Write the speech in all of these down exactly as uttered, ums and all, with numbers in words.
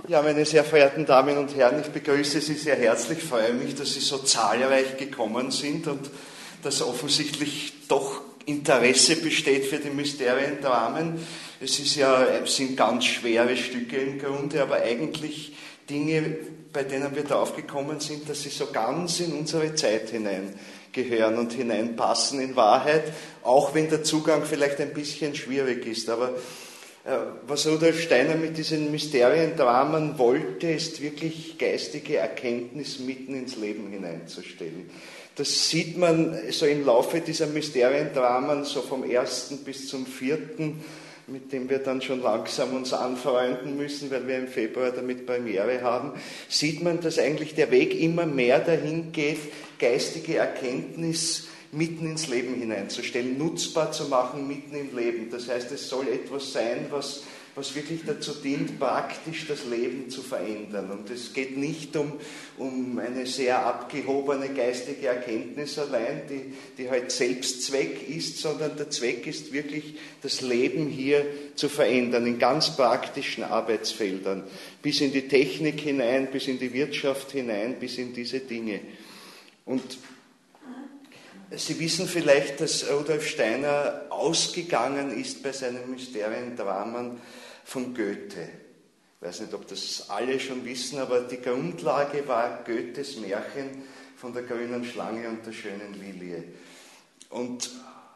Ja, meine sehr verehrten Damen und Herren, ich begrüße Sie sehr herzlich, freue mich, dass Sie so zahlreich gekommen sind und dass offensichtlich doch Interesse besteht für die Mysteriendramen. Es ist ja, es sind ganz schwere Stücke im Grunde, aber eigentlich Dinge, bei denen wir draufgekommen sind, dass sie so ganz in unsere Zeit hineingehören und hineinpassen in Wahrheit, auch wenn der Zugang vielleicht ein bisschen schwierig ist. Aber was Rudolf Steiner mit diesen Mysteriendramen wollte, ist wirklich geistige Erkenntnis mitten ins Leben hineinzustellen. Das sieht man so im Laufe dieser Mysteriendramen, so vom ersten bis zum vierten, mit dem wir dann schon langsam uns anfreunden müssen, weil wir im Februar damit Premiere haben, sieht man, dass eigentlich der Weg immer mehr dahin geht, geistige Erkenntnis mitten ins Leben hineinzustellen, nutzbar zu machen mitten im Leben. Das heißt, es soll etwas sein, was, was wirklich dazu dient, praktisch das Leben zu verändern. Und es geht nicht um, um eine sehr abgehobene geistige Erkenntnis allein, die, die halt Selbstzweck ist, sondern der Zweck ist wirklich, das Leben hier zu verändern, in ganz praktischen Arbeitsfeldern, bis in die Technik hinein, bis in die Wirtschaft hinein, bis in diese Dinge. Und Sie wissen vielleicht, dass Rudolf Steiner ausgegangen ist bei seinen Mysteriendramen von Goethe. Ich weiß nicht, ob das alle schon wissen, aber die Grundlage war Goethes Märchen von der grünen Schlange und der schönen Lilie. Und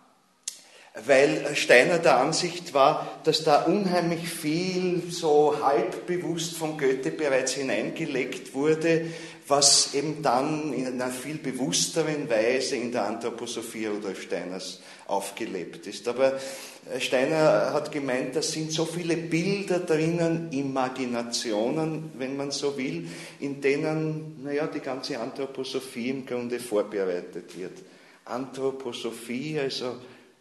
weil Steiner der Ansicht war, dass da unheimlich viel so halbbewusst von Goethe bereits hineingelegt wurde, was eben dann in einer viel bewussteren Weise in der Anthroposophie Rudolf Steiners aufgelebt ist. Aber Steiner hat gemeint, da sind so viele Bilder drinnen, Imaginationen, wenn man so will, in denen, naja, die ganze Anthroposophie im Grunde vorbereitet wird. Anthroposophie, also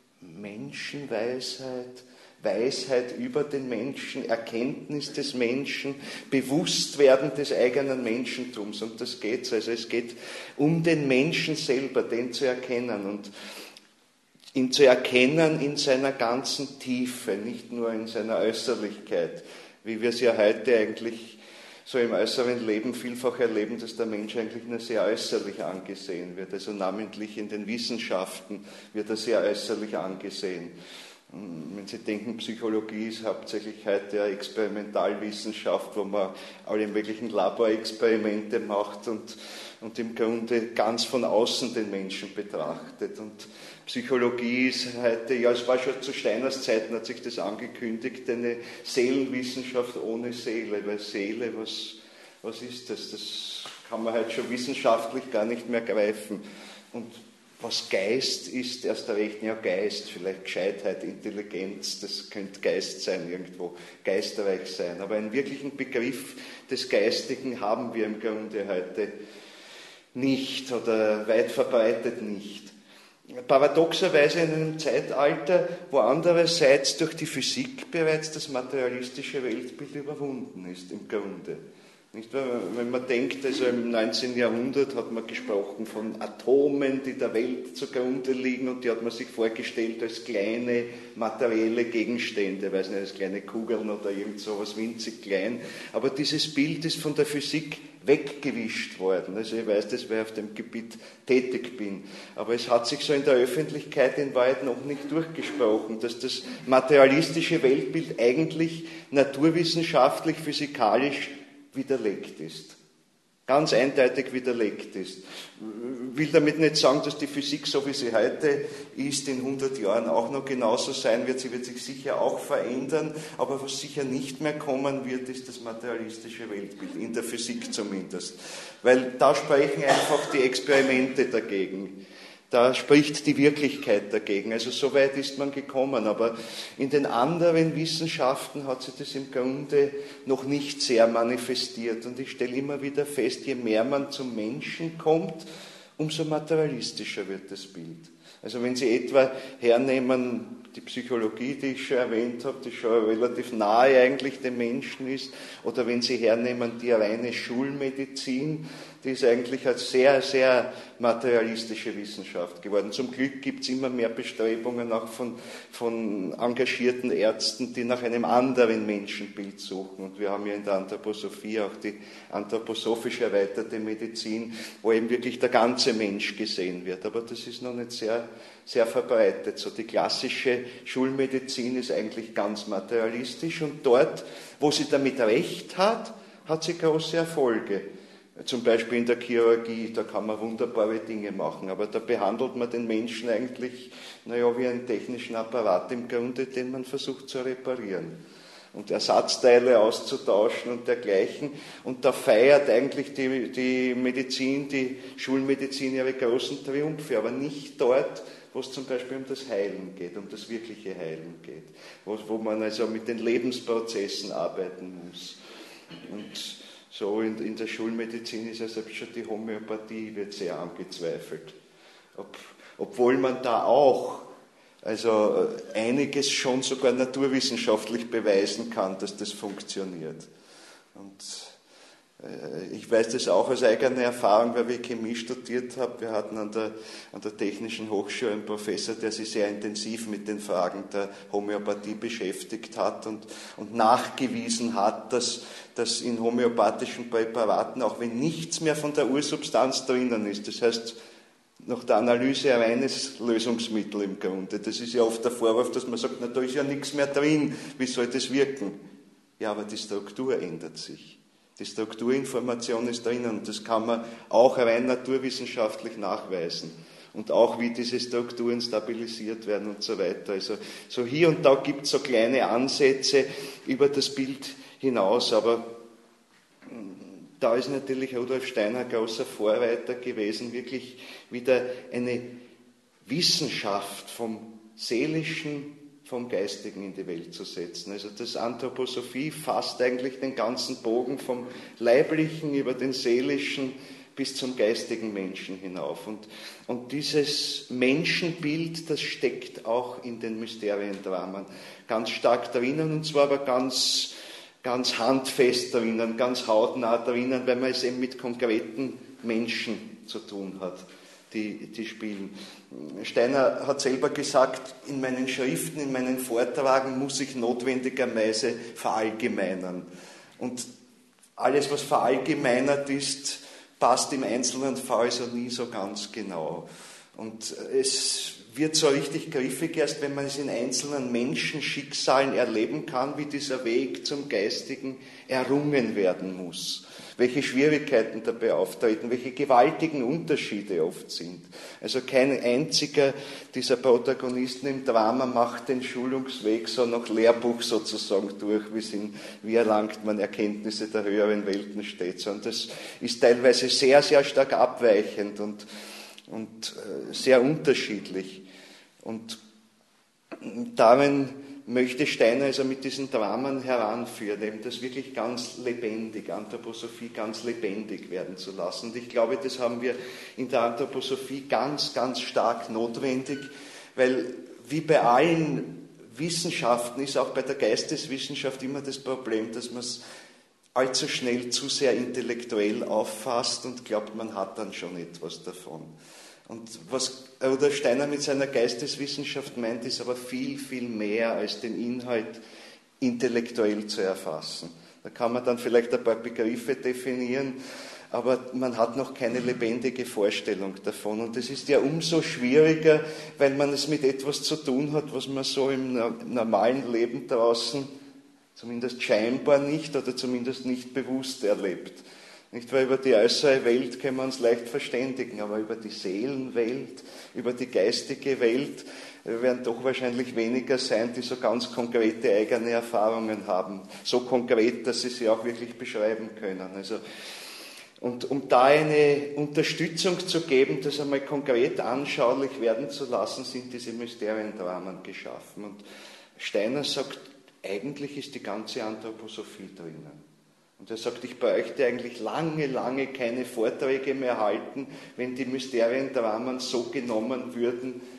Menschenweisheit, Weisheit über den Menschen, Erkenntnis des Menschen, Bewusstwerden des eigenen Menschentums. Und das geht's. Also es geht um den Menschen selber, den zu erkennen und ihn zu erkennen in seiner ganzen Tiefe, nicht nur in seiner Äußerlichkeit, wie wir es ja heute eigentlich so im äußeren Leben vielfach erleben, dass der Mensch eigentlich nur sehr äußerlich angesehen wird. Also namentlich in den Wissenschaften wird er sehr äußerlich angesehen. Wenn Sie denken, Psychologie ist hauptsächlich heute eine Experimentalwissenschaft, wo man alle möglichen Laborexperimente macht und, und im Grunde ganz von außen den Menschen betrachtet. Und Psychologie ist heute, ja, es war schon zu Steiners Zeiten, hat sich das angekündigt, eine Seelenwissenschaft ohne Seele, weil Seele, was, was ist das? Das kann man halt schon wissenschaftlich gar nicht mehr greifen. Und was Geist ist, erst recht, ja Geist, vielleicht Gescheitheit, Intelligenz, das könnte Geist sein irgendwo, geistreich sein. Aber einen wirklichen Begriff des Geistigen haben wir im Grunde heute nicht oder weit verbreitet nicht. Paradoxerweise in einem Zeitalter, wo andererseits durch die Physik bereits das materialistische Weltbild überwunden ist, im Grunde. Nicht, wenn man denkt, also im neunzehnten Jahrhundert hat man gesprochen von Atomen, die der Welt zugrunde liegen, und die hat man sich vorgestellt als kleine materielle Gegenstände, weiß nicht, als kleine Kugeln oder irgend sowas winzig klein. Aber dieses Bild ist von der Physik weggewischt worden. Also ich weiß das, weil ich auf dem Gebiet tätig bin. Aber es hat sich so in der Öffentlichkeit in Wahrheit noch nicht durchgesprochen, dass das materialistische Weltbild eigentlich naturwissenschaftlich, physikalisch widerlegt ist. Ganz eindeutig widerlegt ist. Ich will damit nicht sagen, dass die Physik, so wie sie heute ist, in hundert Jahren auch noch genauso sein wird. Sie wird sich sicher auch verändern, aber was sicher nicht mehr kommen wird, ist das materialistische Weltbild, in der Physik zumindest. Weil da sprechen einfach die Experimente dagegen. Da spricht die Wirklichkeit dagegen. Also so weit ist man gekommen. Aber in den anderen Wissenschaften hat sich das im Grunde noch nicht sehr manifestiert. Und ich stelle immer wieder fest, je mehr man zum Menschen kommt, umso materialistischer wird das Bild. Also wenn Sie etwa hernehmen, die Psychologie, die ich schon erwähnt habe, die schon relativ nahe eigentlich dem Menschen ist, oder wenn Sie hernehmen die reine Schulmedizin, die ist eigentlich als sehr, sehr materialistische Wissenschaft geworden. Zum Glück gibt es immer mehr Bestrebungen auch von, von engagierten Ärzten, die nach einem anderen Menschenbild suchen. Und wir haben ja in der Anthroposophie auch die anthroposophisch erweiterte Medizin, wo eben wirklich der ganze Mensch gesehen wird. Aber das ist noch nicht sehr, sehr verbreitet. So die klassische Schulmedizin ist eigentlich ganz materialistisch und dort, wo sie damit recht hat, hat sie große Erfolge. Zum Beispiel in der Chirurgie, da kann man wunderbare Dinge machen, aber da behandelt man den Menschen eigentlich, naja, wie einen technischen Apparat im Grunde, den man versucht zu reparieren und Ersatzteile auszutauschen und dergleichen. Und da feiert eigentlich die, die Medizin, die Schulmedizin ihre großen Triumphe, aber nicht dort, wo es zum Beispiel um das Heilen geht, um das wirkliche Heilen geht, wo, wo man also mit den Lebensprozessen arbeiten muss. Und so in, in der Schulmedizin ist ja selbst schon die Homöopathie wird sehr angezweifelt. Ob, obwohl man da auch also einiges schon sogar naturwissenschaftlich beweisen kann, dass das funktioniert. Und äh, ich weiß das auch aus eigener Erfahrung, weil ich Chemie studiert habe. Wir hatten an der, an der Technischen Hochschule einen Professor, der sich sehr intensiv mit den Fragen der Homöopathie beschäftigt hat und, und nachgewiesen hat, dass, dass in homöopathischen Präparaten, auch wenn nichts mehr von der Ursubstanz drinnen ist, das heißt, nach der Analyse ein reines Lösungsmittel im Grunde. Das ist ja oft der Vorwurf, dass man sagt, na, da ist ja nichts mehr drin, wie soll das wirken? Ja, aber die Struktur ändert sich. Die Strukturinformation ist drinnen und das kann man auch rein naturwissenschaftlich nachweisen. Und auch, wie diese Strukturen stabilisiert werden und so weiter. Also so hier und da gibt es so kleine Ansätze über das Bild hinaus, aber da ist natürlich Rudolf Steiner ein großer Vorreiter gewesen, wirklich wieder eine Wissenschaft vom Seelischen, vom Geistigen in die Welt zu setzen. Also das Anthroposophie fasst eigentlich den ganzen Bogen vom Leiblichen über den Seelischen bis zum geistigen Menschen hinauf. Und, und dieses Menschenbild, das steckt auch in den Mysteriendramen ganz stark drinnen, und zwar aber ganz ganz handfest drinnen, ganz hautnah drinnen, weil man es eben mit konkreten Menschen zu tun hat, die, die spielen. Steiner hat selber gesagt, in meinen Schriften, in meinen Vortragen muss ich notwendigerweise verallgemeinern. Und alles, was verallgemeinert ist, passt im einzelnen Fall so nie so ganz genau. Und es wird so richtig griffig erst, wenn man es in einzelnen Menschenschicksalen erleben kann, wie dieser Weg zum Geistigen errungen werden muss. Welche Schwierigkeiten dabei auftreten, welche gewaltigen Unterschiede oft sind. Also kein einziger dieser Protagonisten im Drama macht den Schulungsweg so nach Lehrbuch sozusagen durch, wie, sind, wie erlangt man Erkenntnisse der höheren Welten steht, sondern das ist teilweise sehr, sehr stark abweichend und und sehr unterschiedlich. Und darin möchte Steiner also mit diesen Dramen heranführen, eben das wirklich ganz lebendig, Anthroposophie ganz lebendig werden zu lassen. Und ich glaube, das haben wir in der Anthroposophie ganz, ganz stark notwendig, weil wie bei allen Wissenschaften ist auch bei der Geisteswissenschaft immer das Problem, dass man es allzu schnell zu sehr intellektuell auffasst und glaubt, man hat dann schon etwas davon. Und was Rudolf Steiner mit seiner Geisteswissenschaft meint, ist aber viel, viel mehr als den Inhalt intellektuell zu erfassen. Da kann man dann vielleicht ein paar Begriffe definieren, aber man hat noch keine lebendige Vorstellung davon. Und das ist ja umso schwieriger, weil man es mit etwas zu tun hat, was man so im normalen Leben draußen zumindest scheinbar nicht oder zumindest nicht bewusst erlebt. Nicht, weil über die äußere Welt können wir uns leicht verständigen, aber über die Seelenwelt, über die geistige Welt werden doch wahrscheinlich weniger sein, die so ganz konkrete eigene Erfahrungen haben. So konkret, dass sie sie auch wirklich beschreiben können. Also, und um da eine Unterstützung zu geben, das einmal konkret anschaulich werden zu lassen, sind diese Mysteriendramen geschaffen. Und Steiner sagt, eigentlich ist die ganze Anthroposophie drinnen. Und er sagt, ich bräuchte eigentlich lange, lange keine Vorträge mehr halten, wenn die Mysteriendramen so genommen würden,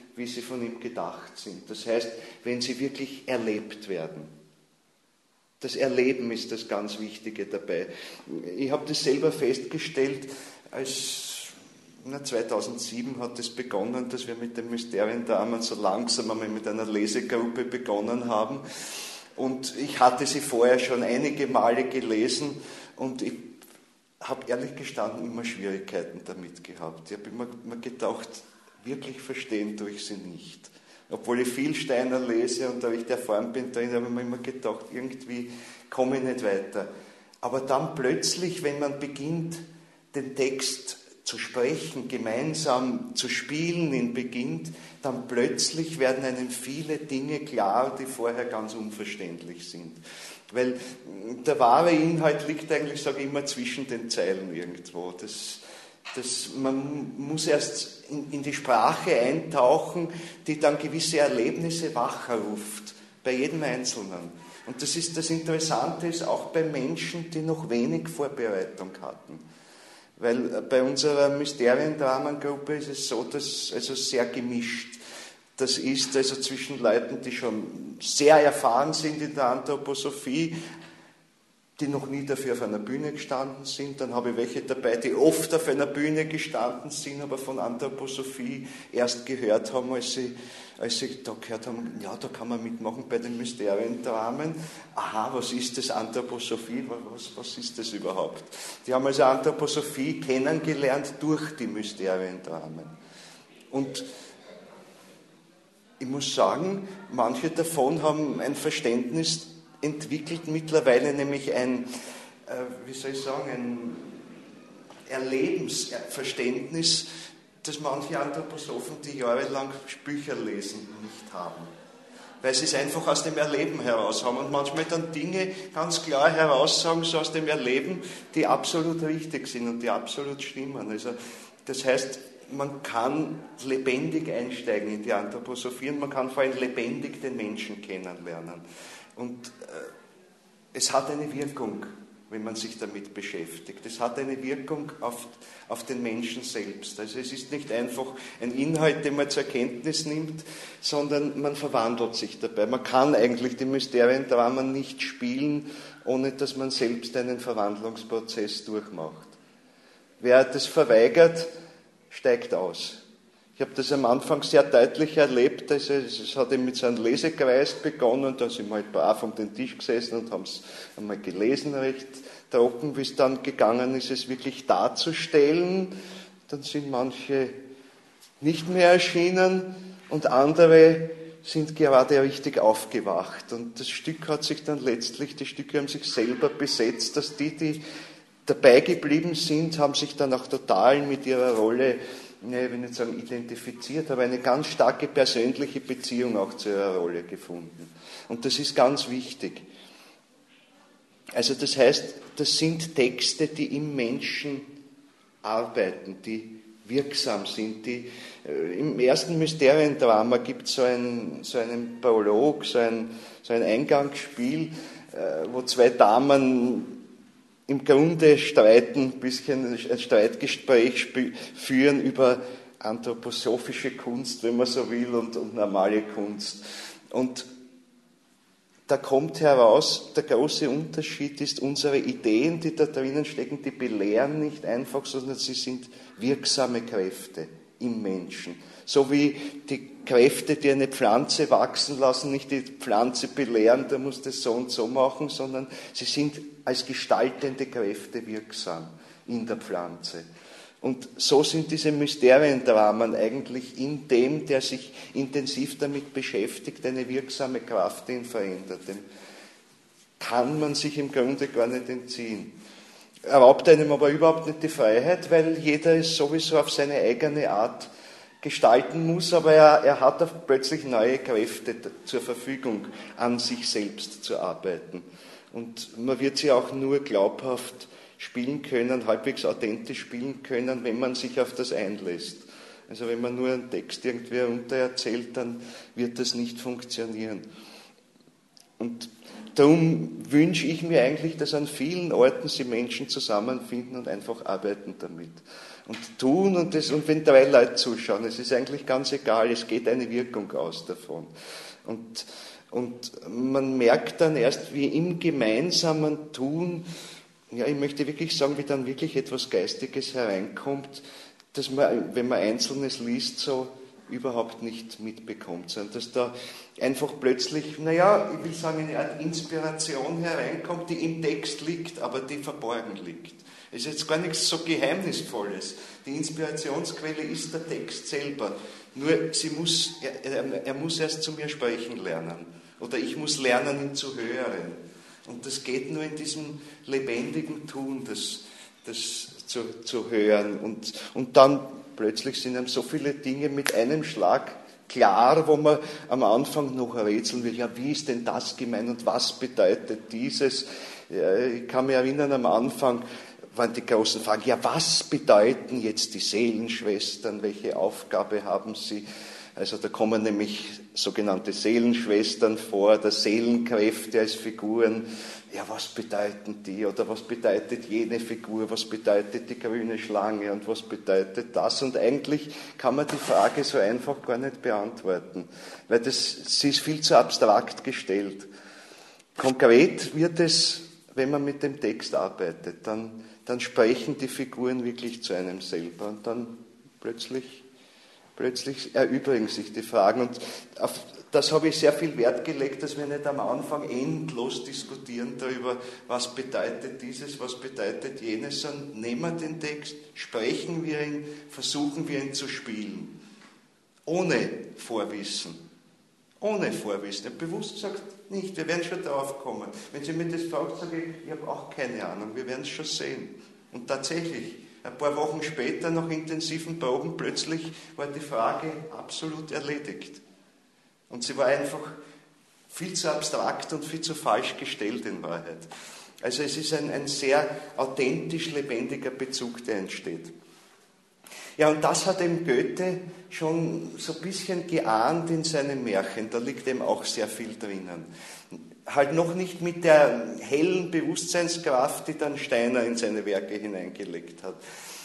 wie sie von ihm gedacht sind. Das heißt, wenn sie wirklich erlebt werden. Das Erleben ist das ganz Wichtige dabei. Ich habe das selber festgestellt, als na, zweitausendsieben hat es begonnen, dass wir mit dem Mysteriendramen so langsam einmal mit einer Lesegruppe begonnen haben. Und ich hatte sie vorher schon einige Male gelesen und ich habe ehrlich gestanden immer Schwierigkeiten damit gehabt. Ich habe immer, immer gedacht, wirklich verstehen tue ich sie nicht. Obwohl ich viel Steiner lese und da ich erfahren bin drin, habe ich mir immer gedacht, irgendwie komme ich nicht weiter. Aber dann plötzlich, wenn man beginnt, den Text zu sprechen, gemeinsam zu spielen, ihn beginnt, dann plötzlich werden einem viele Dinge klar, die vorher ganz unverständlich sind. Weil der wahre Inhalt liegt eigentlich, sage ich immer, zwischen den Zeilen irgendwo. Das, das, man muss erst in, in die Sprache eintauchen, die dann gewisse Erlebnisse wachruft, bei jedem Einzelnen. Und das ist das Interessante ist auch bei Menschen, die noch wenig Vorbereitung hatten. Weil bei unserer Mysteriendramengruppe ist es so, dass also sehr gemischt. Das ist also zwischen Leuten, die schon sehr erfahren sind in der Anthroposophie, die noch nie dafür auf einer Bühne gestanden sind. Dann habe ich welche dabei, die oft auf einer Bühne gestanden sind, aber von Anthroposophie erst gehört haben, als sie, als sie da gehört haben, ja, da kann man mitmachen bei den Mysteriendramen. Aha, was ist das Anthroposophie? Was, was ist das überhaupt? Die haben also Anthroposophie kennengelernt durch die Mysteriendramen. Und ich muss sagen, manche davon haben ein Verständnis entwickelt mittlerweile, nämlich ein, äh, wie soll ich sagen, ein Erlebensverständnis, das manche Anthroposophen, die jahrelang Bücher lesen, nicht haben. Weil sie es einfach aus dem Erleben heraus haben und manchmal dann Dinge ganz klar heraussagen, so aus dem Erleben, die absolut richtig sind und die absolut stimmen. Also, das heißt, man kann lebendig einsteigen in die Anthroposophie und man kann vor allem lebendig den Menschen kennenlernen. Und äh, es hat eine Wirkung, wenn man sich damit beschäftigt. Es hat eine Wirkung auf, auf den Menschen selbst. Also es ist nicht einfach ein Inhalt, den man zur Kenntnis nimmt, sondern man verwandelt sich dabei. Man kann eigentlich die Mysteriendramen nicht spielen, ohne dass man selbst einen Verwandlungsprozess durchmacht. Wer das verweigert, steigt aus. Ich habe das am Anfang sehr deutlich erlebt. Also es hat eben mit so einem Lesekreis begonnen, da sind wir halt brav um den Tisch gesessen und haben es einmal gelesen, recht trocken, wie es dann gegangen ist, es wirklich darzustellen. Dann sind manche nicht mehr erschienen und andere sind gerade richtig aufgewacht. Und das Stück hat sich dann letztlich, die Stücke haben sich selber besetzt, dass die, die dabei geblieben sind, haben sich dann auch total mit ihrer Rolle, ne, ich will nicht sagen identifiziert, aber eine ganz starke persönliche Beziehung auch zu ihrer Rolle gefunden. Und das ist ganz wichtig. Also das heißt, das sind Texte, die im Menschen arbeiten, die wirksam sind. Die, äh, im ersten Mysteriendrama gibt es so, ein, so einen Prolog, so ein, so ein Eingangsspiel, äh, wo zwei Damen im Grunde streiten, ein bisschen ein Streitgespräch führen über anthroposophische Kunst, wenn man so will, und, und normale Kunst. Und da kommt heraus, der große Unterschied ist, unsere Ideen, die da drinnen stecken, die belehren nicht einfach, sondern sie sind wirksame Kräfte im Menschen. So wie die Kräfte, die eine Pflanze wachsen lassen, nicht die Pflanze belehren, da muss das so und so machen, sondern sie sind als gestaltende Kräfte wirksam in der Pflanze. Und so sind diese Mysteriendramen eigentlich in dem, der sich intensiv damit beschäftigt, eine wirksame Kraft, die ihn verändert. Dem kann man sich im Grunde gar nicht entziehen. Er raubt einem aber überhaupt nicht die Freiheit, weil jeder es sowieso auf seine eigene Art gestalten muss, aber er, er hat auch plötzlich neue Kräfte zur Verfügung, an sich selbst zu arbeiten. Und man wird sie auch nur glaubhaft spielen können, halbwegs authentisch spielen können, wenn man sich auf das einlässt. Also wenn man nur einen Text irgendwie runtererzählt, dann wird das nicht funktionieren. Und darum wünsche ich mir eigentlich, dass an vielen Orten sie Menschen zusammenfinden und einfach arbeiten damit. Und tun und, das, und wenn drei Leute zuschauen, es ist eigentlich ganz egal, es geht eine Wirkung aus davon. Und, und man merkt dann erst, wie im gemeinsamen Tun, ja, ich möchte wirklich sagen, wie dann wirklich etwas Geistiges hereinkommt, dass man, wenn man Einzelnes liest, so überhaupt nicht mitbekommt, sondern dass da einfach plötzlich, naja, ich will sagen, eine Art Inspiration hereinkommt, die im Text liegt, aber die verborgen liegt. Es ist jetzt gar nichts so Geheimnisvolles. Die Inspirationsquelle ist der Text selber. Nur sie muss, er, er, er muss erst zu mir sprechen lernen. Oder ich muss lernen, ihn zu hören. Und das geht nur in diesem lebendigen Tun, das, das zu, zu hören. Und, und dann plötzlich sind einem so viele Dinge mit einem Schlag klar, wo man am Anfang noch rätseln will, ja, wie ist denn das gemeint und was bedeutet dieses? Ja, ich kann mich erinnern, am Anfang waren die großen Fragen, ja, was bedeuten jetzt die Seelenschwestern, welche Aufgabe haben sie? Also da kommen nämlich sogenannte Seelenschwestern vor, der Seelenkräfte als Figuren. Ja, was bedeuten die? Oder was bedeutet jene Figur? Was bedeutet die grüne Schlange? Und was bedeutet das? Und eigentlich kann man die Frage so einfach gar nicht beantworten, weil das, sie ist viel zu abstrakt gestellt. Konkret wird es, wenn man mit dem Text arbeitet, dann, dann sprechen die Figuren wirklich zu einem selber und dann plötzlich Plötzlich erübrigen sich die Fragen. Und auf das habe ich sehr viel Wert gelegt, dass wir nicht am Anfang endlos diskutieren darüber, was bedeutet dieses, was bedeutet jenes, sondern nehmen wir den Text, sprechen wir ihn, versuchen wir ihn zu spielen. Ohne Vorwissen. Ohne Vorwissen. Ich habe bewusst gesagt, nicht. Wir werden schon drauf kommen. Wenn Sie mir das fragen, sage ich, ich habe auch keine Ahnung. Wir werden es schon sehen. Und tatsächlich, ein paar Wochen später, nach intensiven Proben, plötzlich war die Frage absolut erledigt. Und sie war einfach viel zu abstrakt und viel zu falsch gestellt in Wahrheit. Also es ist ein, ein sehr authentisch lebendiger Bezug, der entsteht. Ja, und das hat eben Goethe schon so ein bisschen geahnt in seinem Märchen. Da liegt eben auch sehr viel drinnen. Halt noch nicht mit der hellen Bewusstseinskraft, die dann Steiner in seine Werke hineingelegt hat.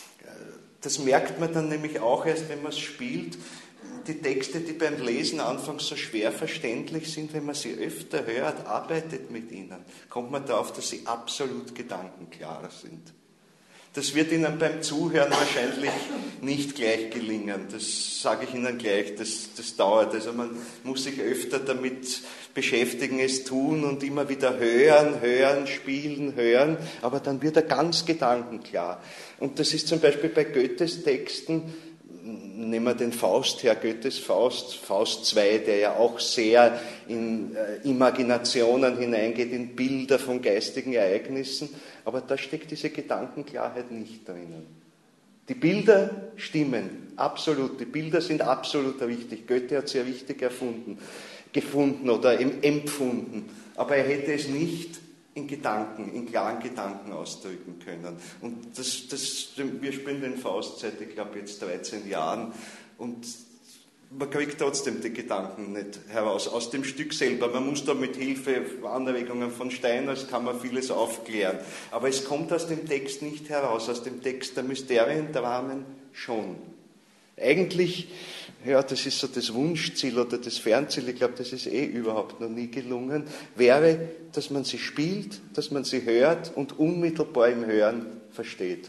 Das merkt man dann nämlich auch erst, wenn man es spielt. Die Texte, die beim Lesen anfangs so schwer verständlich sind, wenn man sie öfter hört, arbeitet mit ihnen, kommt man darauf, dass sie absolut gedankenklar sind. Das wird Ihnen beim Zuhören wahrscheinlich nicht gleich gelingen. Das sage ich Ihnen gleich, das, das dauert. Also man muss sich öfter damit beschäftigen, es tun und immer wieder hören, hören, spielen, hören. Aber dann wird er ganz gedankenklar. Und das ist zum Beispiel bei Goethes Texten, nehmen wir den Faust her, Goethes Faust, Faust zwei, der ja auch sehr in äh, Imaginationen hineingeht, in Bilder von geistigen Ereignissen, aber da steckt diese Gedankenklarheit nicht drinnen. Die Bilder stimmen, absolut, die Bilder sind absolut richtig. Goethe hat sie ja richtig erfunden, gefunden oder empfunden, aber er hätte es nicht in Gedanken, in klaren Gedanken ausdrücken können. Und das, das, wir spielen den Faust seit, ich glaube, jetzt dreizehn Jahren und man kriegt trotzdem die Gedanken nicht heraus aus dem Stück selber. Man muss da mit Hilfe Anregungen von Steiners kann man vieles aufklären. Aber es kommt aus dem Text nicht heraus, aus dem Text der Mysteriendramen schon. Eigentlich, ja, das ist so das Wunschziel oder das Fernziel, ich glaube, das ist eh überhaupt noch nie gelungen, wäre, dass man sie spielt, dass man sie hört und unmittelbar im Hören versteht.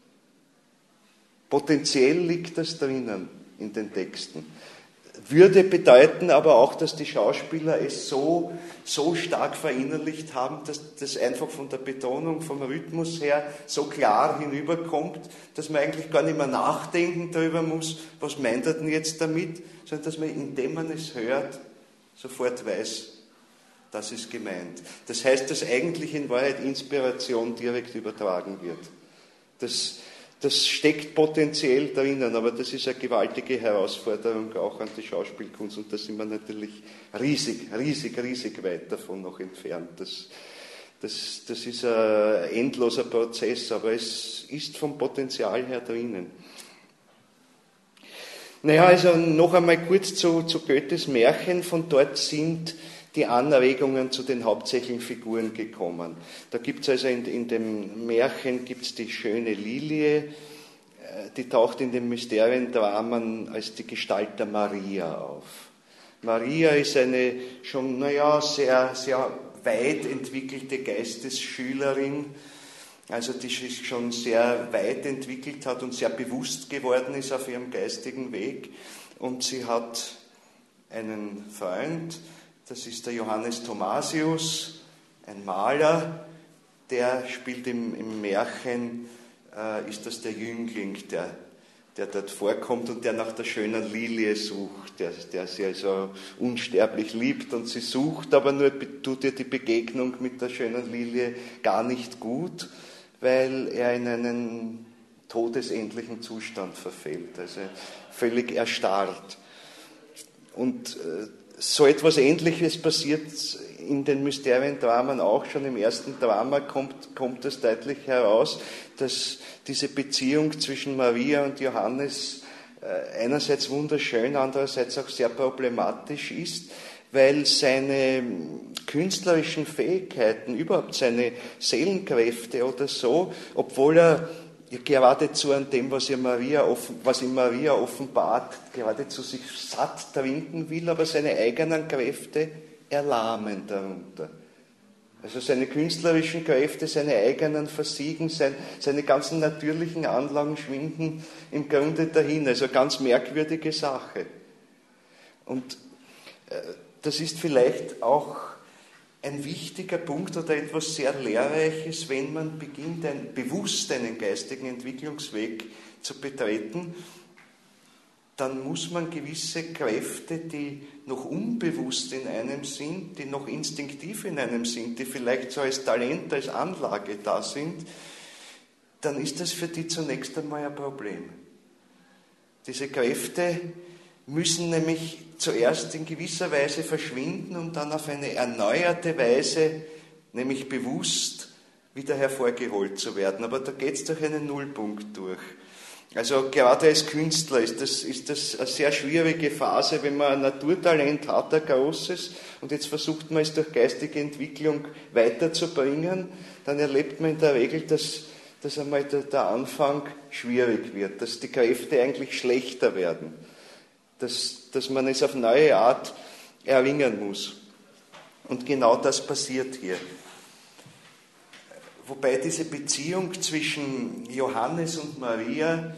Potenziell liegt das drinnen in den Texten. Würde bedeuten aber auch, dass die Schauspieler es so, so stark verinnerlicht haben, dass das einfach von der Betonung, vom Rhythmus her so klar hinüberkommt, dass man eigentlich gar nicht mehr nachdenken darüber muss, was meint er denn jetzt damit, sondern dass man, indem man es hört, sofort weiß, das ist gemeint. Das heißt, dass eigentlich in Wahrheit Inspiration direkt übertragen wird. Das Das steckt potenziell drinnen, aber das ist eine gewaltige Herausforderung auch an die Schauspielkunst und da sind wir natürlich riesig, riesig, riesig weit davon noch entfernt. Das, das, das ist ein endloser Prozess, aber es ist vom Potenzial her drinnen. Naja, also noch einmal kurz zu, zu Goethes Märchen. Von dort sind die Anregungen zu den hauptsächlichen Figuren gekommen. Da gibt es also in, in dem Märchen gibt's die schöne Lilie, die taucht in den Mysteriendramen als die Gestalt der Maria auf. Maria ist eine schon, naja, sehr, sehr weit entwickelte Geistesschülerin, also die sich schon sehr weit entwickelt hat und sehr bewusst geworden ist auf ihrem geistigen Weg. Und sie hat einen Freund, das ist der Johannes Thomasius, ein Maler, der spielt im, im Märchen, äh, ist das der Jüngling, der, der dort vorkommt und der nach der schönen Lilie sucht, der, der sie also unsterblich liebt und sie sucht, aber nur tut ihr die Begegnung mit der schönen Lilie gar nicht gut, weil er in einen todesähnlichen Zustand verfällt, also völlig erstarrt. Und äh, so etwas Ähnliches passiert in den Mysteriendramen auch. Schon im ersten Drama kommt, kommt das deutlich heraus, dass diese Beziehung zwischen Maria und Johannes äh, einerseits wunderschön, andererseits auch sehr problematisch ist, weil seine künstlerischen Fähigkeiten, überhaupt seine Seelenkräfte oder so, obwohl er geradezu an dem, was, ihr Maria, was ihm Maria offenbart, geradezu sich satt trinken will, aber seine eigenen Kräfte erlahmen darunter. Also seine künstlerischen Kräfte, seine eigenen versiegen, sein, seine ganzen natürlichen Anlagen schwinden im Grunde dahin. Also ganz merkwürdige Sache. Und äh, das ist vielleicht auch ein wichtiger Punkt oder etwas sehr Lehrreiches, wenn man beginnt, ein, bewusst einen geistigen Entwicklungsweg zu betreten, dann muss man gewisse Kräfte, die noch unbewusst in einem sind, die noch instinktiv in einem sind, die vielleicht so als Talent, als Anlage da sind, dann ist das für die zunächst einmal ein Problem. Diese Kräfte müssen nämlich zuerst in gewisser Weise verschwinden, um dann auf eine erneuerte Weise, nämlich bewusst, wieder hervorgeholt zu werden. Aber da geht es durch einen Nullpunkt durch. Also gerade als Künstler ist das, ist das eine sehr schwierige Phase, wenn man ein Naturtalent hat, ein großes, und jetzt versucht man es durch geistige Entwicklung weiterzubringen, dann erlebt man in der Regel, dass, dass einmal der, der Anfang schwierig wird, dass die Kräfte eigentlich schlechter werden. Dass, dass man es auf neue Art erringen muss. Und genau das passiert hier. Wobei diese Beziehung zwischen Johannes und Maria,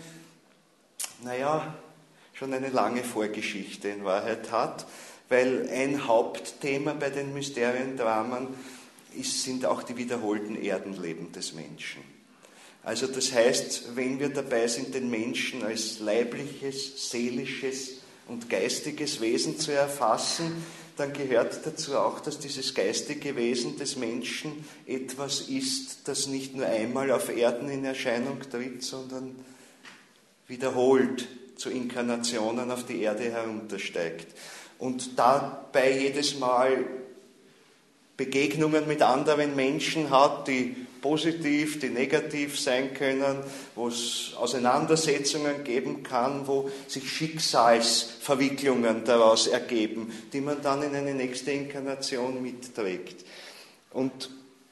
naja, schon eine lange Vorgeschichte in Wahrheit hat, weil ein Hauptthema bei den Mysteriendramen ist, sind auch die wiederholten Erdenleben des Menschen. Also das heißt, wenn wir dabei sind, den Menschen als leibliches, seelisches und geistiges Wesen zu erfassen, dann gehört dazu auch, dass dieses geistige Wesen des Menschen etwas ist, das nicht nur einmal auf Erden in Erscheinung tritt, sondern wiederholt zu Inkarnationen auf die Erde heruntersteigt. Und dabei jedes Mal Begegnungen mit anderen Menschen hat, die positiv, die negativ sein können, wo es Auseinandersetzungen geben kann, wo sich Schicksalsverwicklungen daraus ergeben, die man dann in eine nächste Inkarnation mitträgt. Und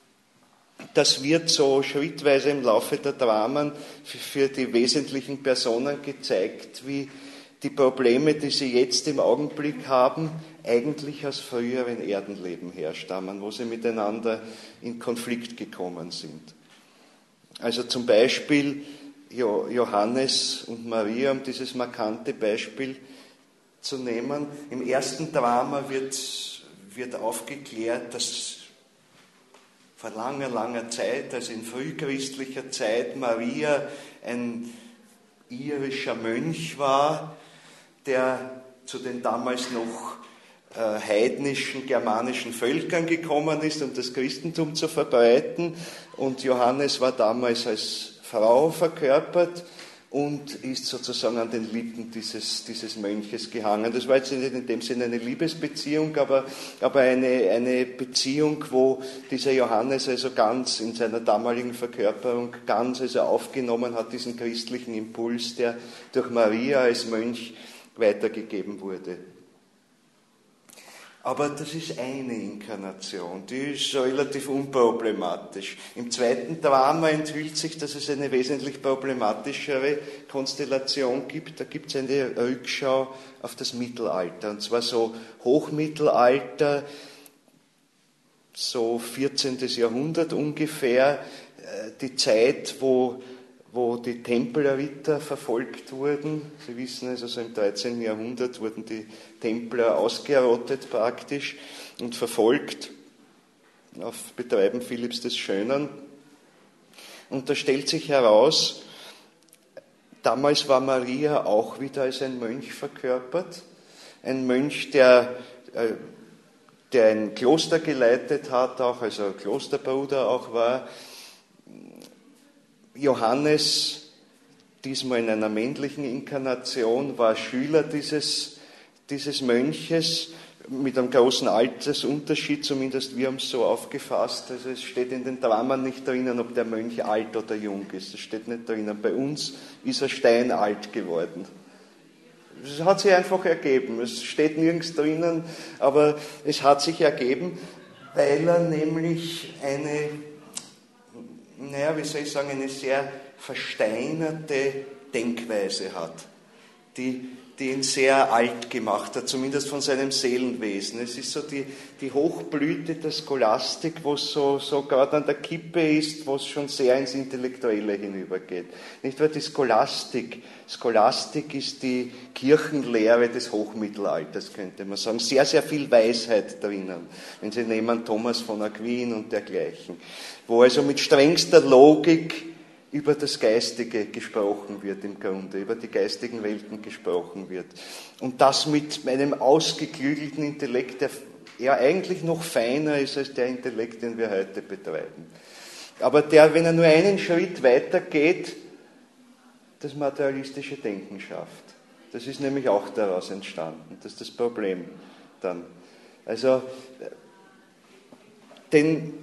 das wird so schrittweise im Laufe der Dramen für die wesentlichen Personen gezeigt, wie die Probleme, die sie jetzt im Augenblick haben, eigentlich aus früheren Erdenleben herstammen, wo sie miteinander in Konflikt gekommen sind. Also zum Beispiel Johannes und Maria, um dieses markante Beispiel zu nehmen. Im ersten Drama wird, wird aufgeklärt, dass vor langer, langer Zeit, also in frühchristlicher Zeit, Maria ein irischer Mönch war, der zu den damals noch äh, heidnischen germanischen Völkern gekommen ist, um das Christentum zu verbreiten. Und Johannes war damals als Frau verkörpert und ist sozusagen an den Lippen dieses, dieses Mönches gehangen. Das war jetzt nicht in dem Sinne eine Liebesbeziehung, aber, aber eine, eine Beziehung, wo dieser Johannes also ganz in seiner damaligen Verkörperung ganz also aufgenommen hat, diesen christlichen Impuls, der durch Maria als Mönch weitergegeben wurde. Aber das ist eine Inkarnation, die ist relativ unproblematisch. Im zweiten Drama enthüllt sich, dass es eine wesentlich problematischere Konstellation gibt. Da gibt es eine Rückschau auf das Mittelalter, und zwar so Hochmittelalter, so vierzehntes Jahrhundert ungefähr, die Zeit, wo wo die Templerritter verfolgt wurden. Sie wissen es, also im dreizehnten Jahrhundert wurden die Templer ausgerottet praktisch und verfolgt auf Betreiben Philipps des Schönen. Und da stellt sich heraus, damals war Maria auch wieder als ein Mönch verkörpert. Ein Mönch, der, der ein Kloster geleitet hat, auch, also Klosterbruder auch war. Johannes, diesmal in einer männlichen Inkarnation, war Schüler dieses, dieses Mönches mit einem großen Altersunterschied, zumindest wir haben es so aufgefasst. Also es steht in den Dramen nicht drinnen, ob der Mönch alt oder jung ist. Es steht nicht drinnen. Bei uns ist er steinalt geworden. Es hat sich einfach ergeben. Es steht nirgends drinnen, aber es hat sich ergeben, weil er nämlich eine naja, wie soll ich sagen, eine sehr versteinerte Denkweise hat, die, die ihn sehr alt gemacht hat, zumindest von seinem Seelenwesen. Es ist so die, die Hochblüte der Scholastik, wo es so, so gerade an der Kippe ist, wo es schon sehr ins Intellektuelle hinübergeht. Nicht wahr? Die Scholastik, Scholastik ist die Kirchenlehre des Hochmittelalters, könnte man sagen. Sehr, sehr viel Weisheit drinnen, wenn Sie nehmen Thomas von Aquin und dergleichen, wo also mit strengster Logik über das Geistige gesprochen wird im Grunde, über die geistigen Welten gesprochen wird. Und das mit einem ausgeklügelten Intellekt, der ja eigentlich noch feiner ist als der Intellekt, den wir heute betreiben. Aber der, wenn er nur einen Schritt weiter geht, das materialistische Denken schafft. Das ist nämlich auch daraus entstanden. Das ist das Problem dann. Also, denn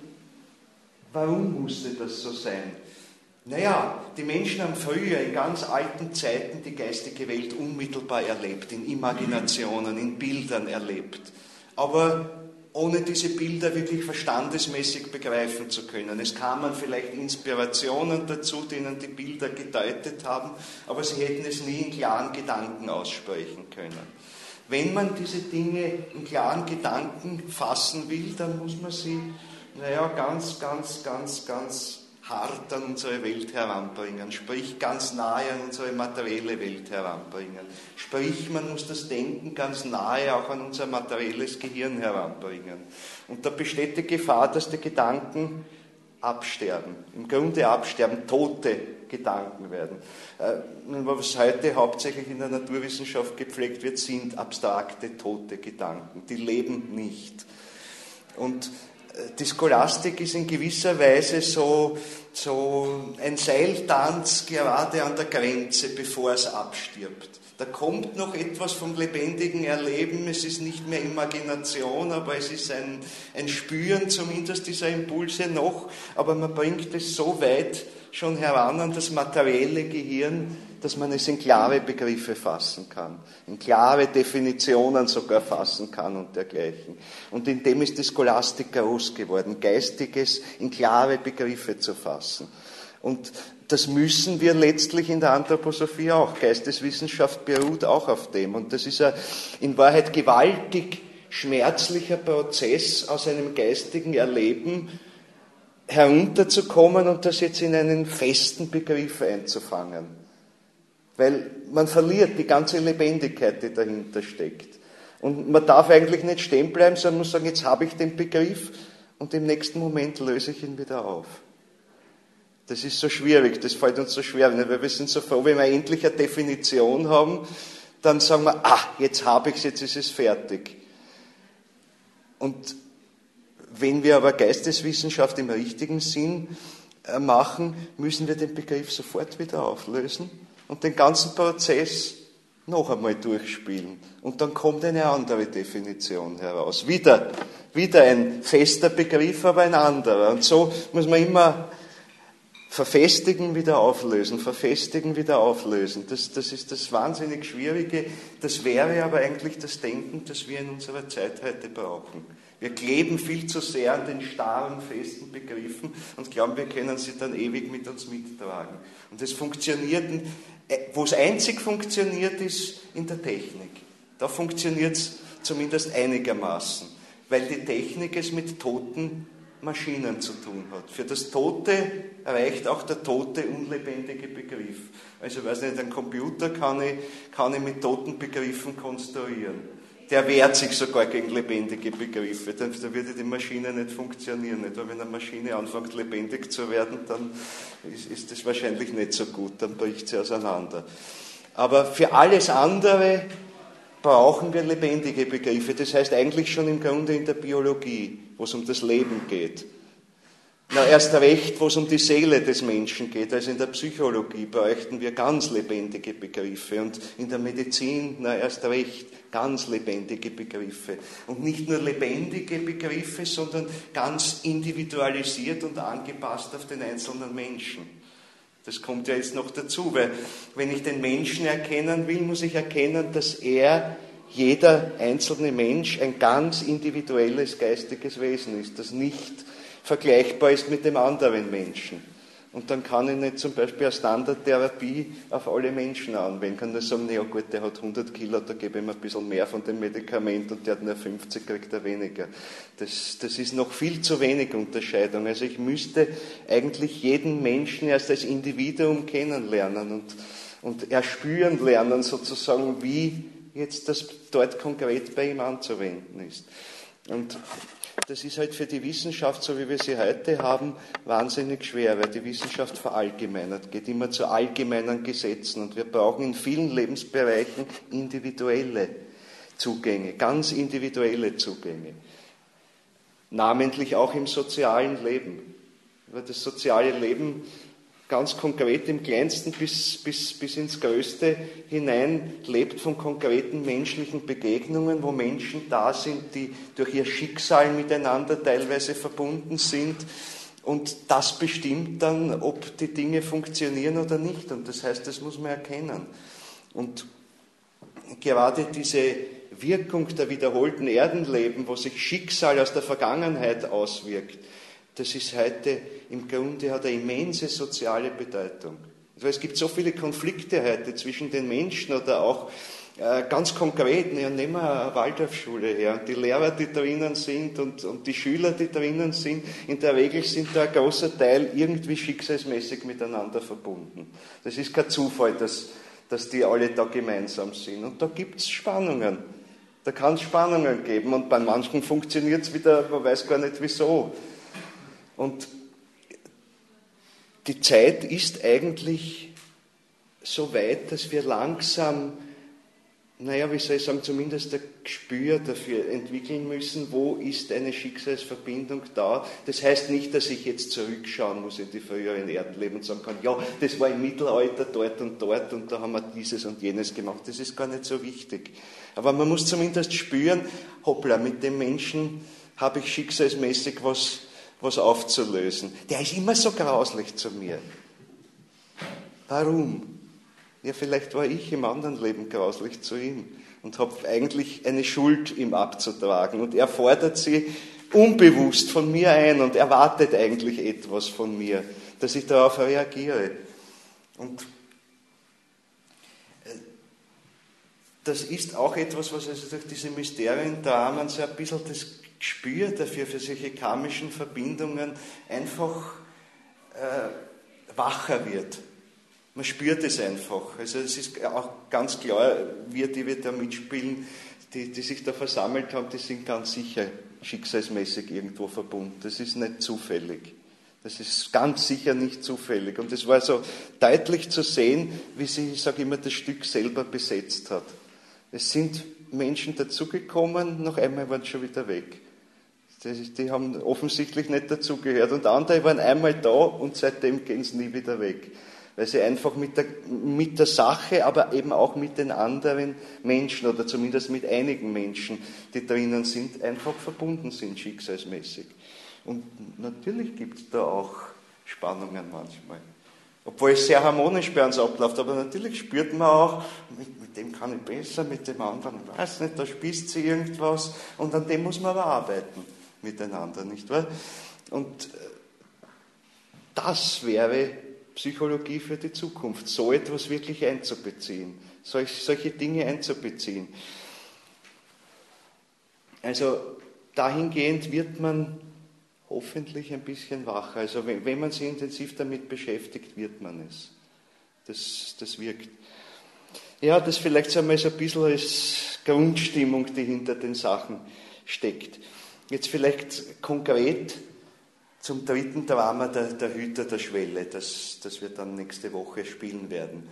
warum musste das so sein? Naja, die Menschen haben früher in ganz alten Zeiten die geistige Welt unmittelbar erlebt, in Imaginationen, in Bildern erlebt. Aber ohne diese Bilder wirklich verstandesmäßig begreifen zu können. Es kamen vielleicht Inspirationen dazu, denen die Bilder gedeutet haben, aber sie hätten es nie in klaren Gedanken aussprechen können. Wenn man diese Dinge in klaren Gedanken fassen will, dann muss man sie, naja, ganz, ganz, ganz, ganz hart an unsere Welt heranbringen, sprich ganz nahe an unsere materielle Welt heranbringen. Sprich, man muss das Denken ganz nahe auch an unser materielles Gehirn heranbringen. Und da besteht die Gefahr, dass die Gedanken absterben, im Grunde absterben, tote Gedanken werden. Was heute hauptsächlich in der Naturwissenschaft gepflegt wird, sind abstrakte, tote Gedanken. Die leben nicht. Und die Scholastik ist in gewisser Weise so, so ein Seiltanz gerade an der Grenze, bevor es abstirbt. Da kommt noch etwas vom lebendigen Erleben, es ist nicht mehr Imagination, aber es ist ein, ein Spüren zumindest dieser Impulse noch, aber man bringt es so weit schon heran an das materielle Gehirn, dass man es in klare Begriffe fassen kann, in klare Definitionen sogar fassen kann und dergleichen. Und in dem ist die Scholastik groß geworden, Geistiges in klare Begriffe zu fassen. Und das müssen wir letztlich in der Anthroposophie auch. Geisteswissenschaft beruht auch auf dem. Und das ist ein in Wahrheit gewaltig schmerzlicher Prozess, aus einem geistigen Erleben herunterzukommen und das jetzt in einen festen Begriff einzufangen. Weil man verliert die ganze Lebendigkeit, die dahinter steckt. Und man darf eigentlich nicht stehen bleiben, sondern muss sagen, jetzt habe ich den Begriff und im nächsten Moment löse ich ihn wieder auf. Das ist so schwierig, das fällt uns so schwer, weil wir sind so froh, wenn wir endlich eine Definition haben, dann sagen wir, ah, jetzt habe ich es, jetzt ist es fertig. Und wenn wir aber Geisteswissenschaft im richtigen Sinn machen, müssen wir den Begriff sofort wieder auflösen und den ganzen Prozess noch einmal durchspielen. Und dann kommt eine andere Definition heraus. Wieder, wieder ein fester Begriff, aber ein anderer. Und so muss man immer Verfestigen, wieder auflösen, verfestigen, wieder auflösen. Das, das ist das wahnsinnig Schwierige. Das wäre aber eigentlich das Denken, das wir in unserer Zeit heute brauchen. Wir kleben viel zu sehr an den starren, festen Begriffen und glauben, wir können sie dann ewig mit uns mittragen. Und es funktioniert, wo es einzig funktioniert, ist in der Technik. Da funktioniert es zumindest einigermaßen, weil die Technik es mit toten Maschinen zu tun hat. Für das Tote reicht auch der tote, unlebendige Begriff. Also, ich weiß nicht, ein Computer kann ich, kann ich mit toten Begriffen konstruieren. Der wehrt sich sogar gegen lebendige Begriffe. Da, da würde die Maschine nicht funktionieren. Nicht? Aber wenn eine Maschine anfängt, lebendig zu werden, dann ist, ist das wahrscheinlich nicht so gut. Dann bricht sie auseinander. Aber für alles andere brauchen wir lebendige Begriffe. Das heißt eigentlich schon im Grunde in der Biologie, wo es um das Leben geht. Na, erst recht, wo es um die Seele des Menschen geht. Also in der Psychologie bräuchten wir ganz lebendige Begriffe. Und in der Medizin, na, erst recht, ganz lebendige Begriffe. Und nicht nur lebendige Begriffe, sondern ganz individualisiert und angepasst auf den einzelnen Menschen. Das kommt ja jetzt noch dazu, weil wenn ich den Menschen erkennen will, muss ich erkennen, dass er, jeder einzelne Mensch, ein ganz individuelles geistiges Wesen ist, das nicht vergleichbar ist mit dem anderen Menschen. Und dann kann ich nicht zum Beispiel eine Standardtherapie auf alle Menschen anwenden. Kann nur sagen, ja gut, der hat hundert Kilo, da gebe ich ihm ein bisschen mehr von dem Medikament und der hat nur fünfzig, kriegt er weniger. Das, das ist noch viel zu wenig Unterscheidung. Also ich müsste eigentlich jeden Menschen erst als Individuum kennenlernen und, und erspüren lernen, sozusagen, wie jetzt das dort konkret bei ihm anzuwenden ist. Und das ist halt für die Wissenschaft, so wie wir sie heute haben, wahnsinnig schwer, weil die Wissenschaft verallgemeinert, geht immer zu allgemeinen Gesetzen und wir brauchen in vielen Lebensbereichen individuelle Zugänge, ganz individuelle Zugänge. Namentlich auch im sozialen Leben. Weil das soziale Leben ganz konkret im Kleinsten bis, bis, bis ins Größte hinein lebt von konkreten menschlichen Begegnungen, wo Menschen da sind, die durch ihr Schicksal miteinander teilweise verbunden sind. Und das bestimmt dann, ob die Dinge funktionieren oder nicht. Und das heißt, das muss man erkennen. Und gerade diese Wirkung der wiederholten Erdenleben, wo sich Schicksal aus der Vergangenheit auswirkt, das ist heute im Grunde, hat eine immense soziale Bedeutung. Also es gibt so viele Konflikte heute zwischen den Menschen oder auch äh, ganz konkret, ja, nehmen wir eine Waldorfschule her, und die Lehrer, die drinnen sind und, und die Schüler, die drinnen sind, in der Regel sind da ein großer Teil irgendwie schicksalsmäßig miteinander verbunden. Das ist kein Zufall, dass, dass die alle da gemeinsam sind. Und da gibt es Spannungen. Da kann es Spannungen geben und bei manchen funktioniert es wieder, man weiß gar nicht wieso. Und die Zeit ist eigentlich so weit, dass wir langsam, naja, wie soll ich sagen, zumindest ein Gespür dafür entwickeln müssen, wo ist eine Schicksalsverbindung da. Das heißt nicht, dass ich jetzt zurückschauen muss in die früheren Erdleben und sagen kann, ja, das war im Mittelalter dort und dort und da haben wir dieses und jenes gemacht. Das ist gar nicht so wichtig. Aber man muss zumindest spüren, hoppla, mit dem Menschen habe ich schicksalsmäßig was was aufzulösen. Der ist immer so grauslich zu mir. Warum? Ja, vielleicht war ich im anderen Leben grauslich zu ihm und habe eigentlich eine Schuld ihm abzutragen. Und er fordert sie unbewusst von mir ein und erwartet eigentlich etwas von mir, dass ich darauf reagiere. Und das ist auch etwas, was also durch diese Mysteriendramen so ein bisschen das Gespür dafür, für solche karmischen Verbindungen einfach äh, wacher wird. Man spürt es einfach. Also es ist auch ganz klar, wir, die wir da mitspielen, die, die sich da versammelt haben, die sind ganz sicher schicksalsmäßig irgendwo verbunden. Das ist nicht zufällig. Das ist ganz sicher nicht zufällig. Und es war so deutlich zu sehen, wie sie, ich sage immer, das Stück selber besetzt hat. Es sind Menschen dazugekommen, noch einmal waren sie schon wieder weg. Die haben offensichtlich nicht dazugehört. Und andere waren einmal da und seitdem gehen sie nie wieder weg. Weil sie einfach mit der, mit der Sache, aber eben auch mit den anderen Menschen oder zumindest mit einigen Menschen, die drinnen sind, einfach verbunden sind, schicksalsmäßig. Und natürlich gibt es da auch Spannungen manchmal. Obwohl es sehr harmonisch bei uns abläuft, aber natürlich spürt man auch, mit, mit dem kann ich besser, mit dem anderen, ich weiß nicht, da spießt sie irgendwas und an dem muss man aber arbeiten miteinander, nicht wahr? Und das wäre Psychologie für die Zukunft, so etwas wirklich einzubeziehen, solch, solche Dinge einzubeziehen. Also dahingehend wird man hoffentlich ein bisschen wacher. Also wenn, wenn man sich intensiv damit beschäftigt, wird man es. Das, das wirkt. Ja, das vielleicht einmal so ein bisschen als Grundstimmung, die hinter den Sachen steckt. Jetzt vielleicht konkret zum dritten Drama, der, der Hüter der Schwelle, das, das wir dann nächste Woche spielen werden.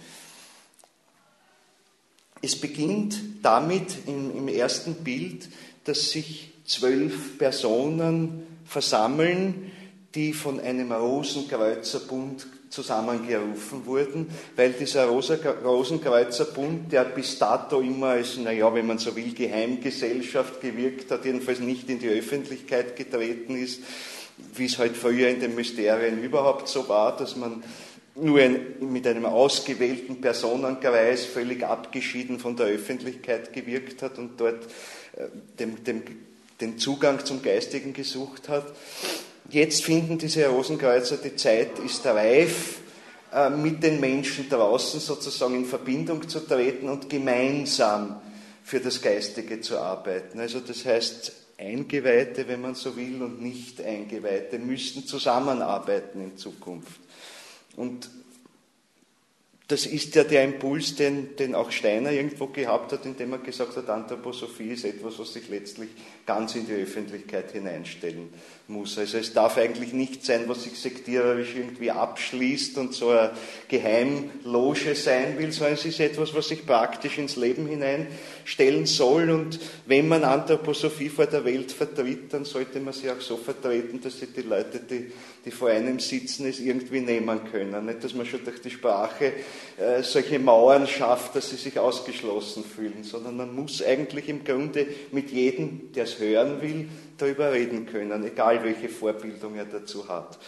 Es beginnt damit im, im ersten Bild, dass sich zwölf Personen versammeln, die von einem Rosenkreuzerbund zusammengerufen wurden, weil dieser Rosenkreuzerbund, der bis dato immer als, naja, wenn man so will, Geheimgesellschaft gewirkt hat, jedenfalls nicht in die Öffentlichkeit getreten ist, wie es halt früher in den Mysterien überhaupt so war, dass man nur ein, mit einem ausgewählten Personenkreis völlig abgeschieden von der Öffentlichkeit gewirkt hat und dort äh, dem, dem, den Zugang zum Geistigen gesucht hat. Jetzt finden diese Rosenkreuzer, die Zeit ist reif, äh, mit den Menschen draußen sozusagen in Verbindung zu treten und gemeinsam für das Geistige zu arbeiten. Also das heißt, Eingeweihte, wenn man so will, und Nicht-Eingeweihte müssten zusammenarbeiten in Zukunft. Und das ist ja der Impuls, den, den auch Steiner irgendwo gehabt hat, indem er gesagt hat, Anthroposophie ist etwas, was sich letztlich ganz in die Öffentlichkeit hineinstellen muss. Also es darf eigentlich nicht sein, was sich sektiererisch irgendwie abschließt und so eine Geheimloge sein will, sondern es ist etwas, was sich praktisch ins Leben hineinstellen soll. Und wenn man Anthroposophie vor der Welt vertritt, dann sollte man sie auch so vertreten, dass sich die Leute, die, die vor einem sitzen, es irgendwie nehmen können. Nicht, dass man schon durch die Sprache äh, solche Mauern schafft, dass sie sich ausgeschlossen fühlen, sondern man muss eigentlich im Grunde mit jedem, der es hören will, darüber reden können, egal welche Vorbildung er dazu hat.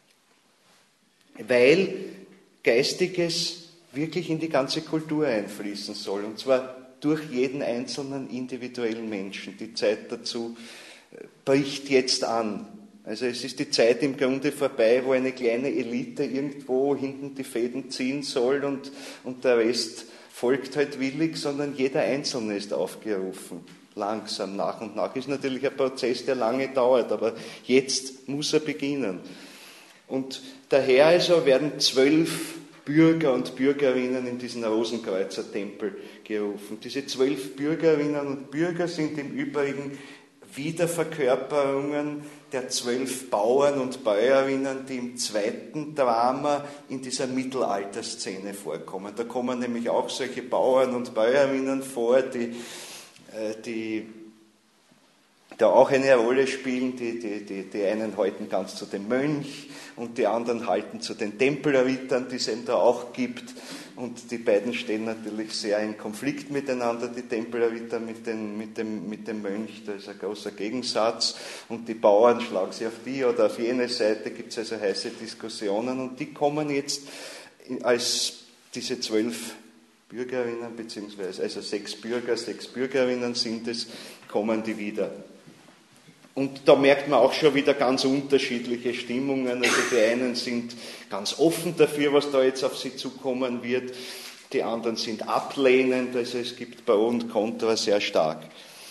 Weil Geistiges wirklich in die ganze Kultur einfließen soll, und zwar durch jeden einzelnen individuellen Menschen. Die Zeit dazu bricht jetzt an. Also es ist die Zeit im Grunde vorbei, wo eine kleine Elite irgendwo hinten die Fäden ziehen soll und, und der Rest folgt halt willig, sondern jeder Einzelne ist aufgerufen. Langsam, nach und nach. Ist natürlich ein Prozess, der lange dauert, aber jetzt muss er beginnen. Und daher also werden zwölf Bürger und Bürgerinnen in diesen Rosenkreuzer-Tempel gerufen. Diese zwölf Bürgerinnen und Bürger sind im Übrigen Wiederverkörperungen der zwölf Bauern und Bäuerinnen, die im zweiten Drama in dieser Mittelalterszene vorkommen. Da kommen nämlich auch solche Bauern und Bäuerinnen vor, die die da auch eine Rolle spielen. Die, die, die, die einen halten ganz zu dem Mönch und die anderen halten zu den Tempelrittern, die es eben da auch gibt. Und die beiden stehen natürlich sehr in Konflikt miteinander, die Tempelritter mit, den, mit, dem, mit dem Mönch. Da ist ein großer Gegensatz. Und die Bauern schlagen sie auf die oder auf jene Seite, gibt es also heiße Diskussionen. Und die kommen jetzt als diese zwölf Bürgerinnen, beziehungsweise also sechs Bürger, sechs Bürgerinnen sind es, kommen die wieder. Und da merkt man auch schon wieder ganz unterschiedliche Stimmungen. Also die einen sind ganz offen dafür, was da jetzt auf sie zukommen wird. Die anderen sind ablehnend. Also es gibt Pro und Contra sehr stark.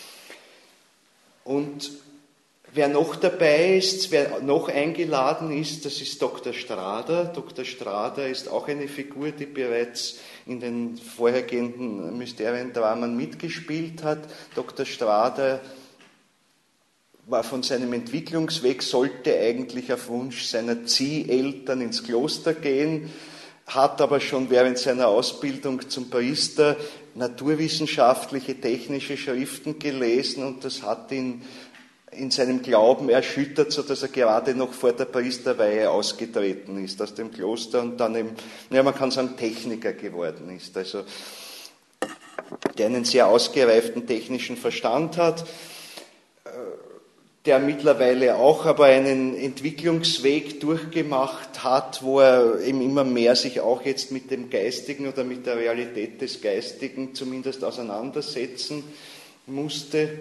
Und wer noch dabei ist, wer noch eingeladen ist, das ist Doktor Strader. Doktor Strader ist auch eine Figur, die bereits in den vorhergehenden Mysteriendramen mitgespielt hat. Doktor Strader war von seinem Entwicklungsweg, sollte eigentlich auf Wunsch seiner Zieheltern ins Kloster gehen, hat aber schon während seiner Ausbildung zum Priester naturwissenschaftliche, technische Schriften gelesen und das hat ihn in seinem Glauben erschüttert, sodass er gerade noch vor der Priesterweihe ausgetreten ist aus dem Kloster und dann eben, ja, man kann sagen, Techniker geworden ist. Also, der einen sehr ausgereiften technischen Verstand hat. der mittlerweile auch aber einen Entwicklungsweg durchgemacht hat, wo er eben immer mehr sich auch jetzt mit dem Geistigen oder mit der Realität des Geistigen zumindest auseinandersetzen musste.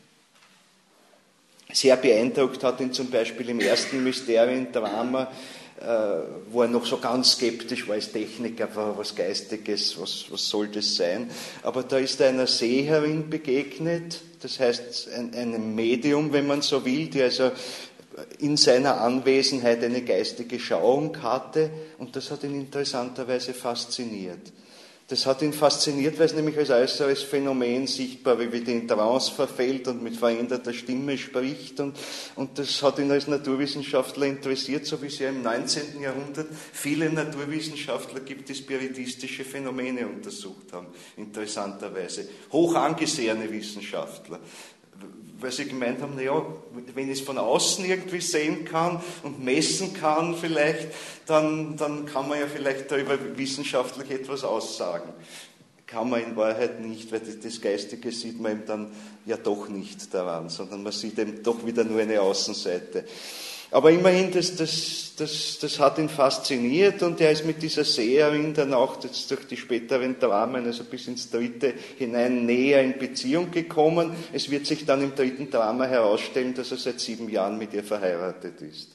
Sehr beeindruckt hat ihn zum Beispiel im ersten Mysteriendrama, wo er noch so ganz skeptisch war als Techniker, was Geistiges, was, was soll das sein. Aber da ist er einer Seherin begegnet, das heißt ein, einem Medium, wenn man so will, die also in seiner Anwesenheit eine geistige Schauung hatte, und das hat ihn interessanterweise fasziniert. Das hat ihn fasziniert, weil es nämlich als äußeres Phänomen sichtbar, wie wieder in Trance verfällt und mit veränderter Stimme spricht. Und, und das hat ihn als Naturwissenschaftler interessiert, so wie es ja im neunzehnten Jahrhundert viele Naturwissenschaftler gibt, die spiritistische Phänomene untersucht haben, interessanterweise. Hoch angesehene Wissenschaftler. Weil sie gemeint haben, naja, wenn ich es von außen irgendwie sehen kann und messen kann vielleicht, dann, dann kann man ja vielleicht darüber wissenschaftlich etwas aussagen. Kann man in Wahrheit nicht, weil das Geistige sieht man eben dann ja doch nicht daran, sondern man sieht eben doch wieder nur eine Außenseite. Aber immerhin, das, das, das, das hat ihn fasziniert, und er ist mit dieser Seherin dann auch das, durch die späteren Dramen, also bis ins dritte hinein, näher in Beziehung gekommen. Es wird sich dann im dritten Drama herausstellen, dass er seit sieben Jahren mit ihr verheiratet ist.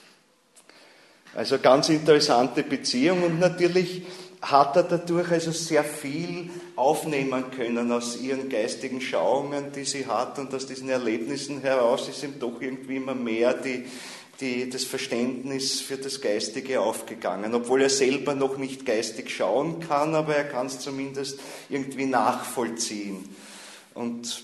Also ganz interessante Beziehung, und natürlich hat er dadurch also sehr viel aufnehmen können aus ihren geistigen Schauungen, die sie hat, und aus diesen Erlebnissen heraus ist ihm doch irgendwie immer mehr die, die, das Verständnis für das Geistige aufgegangen, obwohl er selber noch nicht geistig schauen kann, aber er kann es zumindest irgendwie nachvollziehen. Und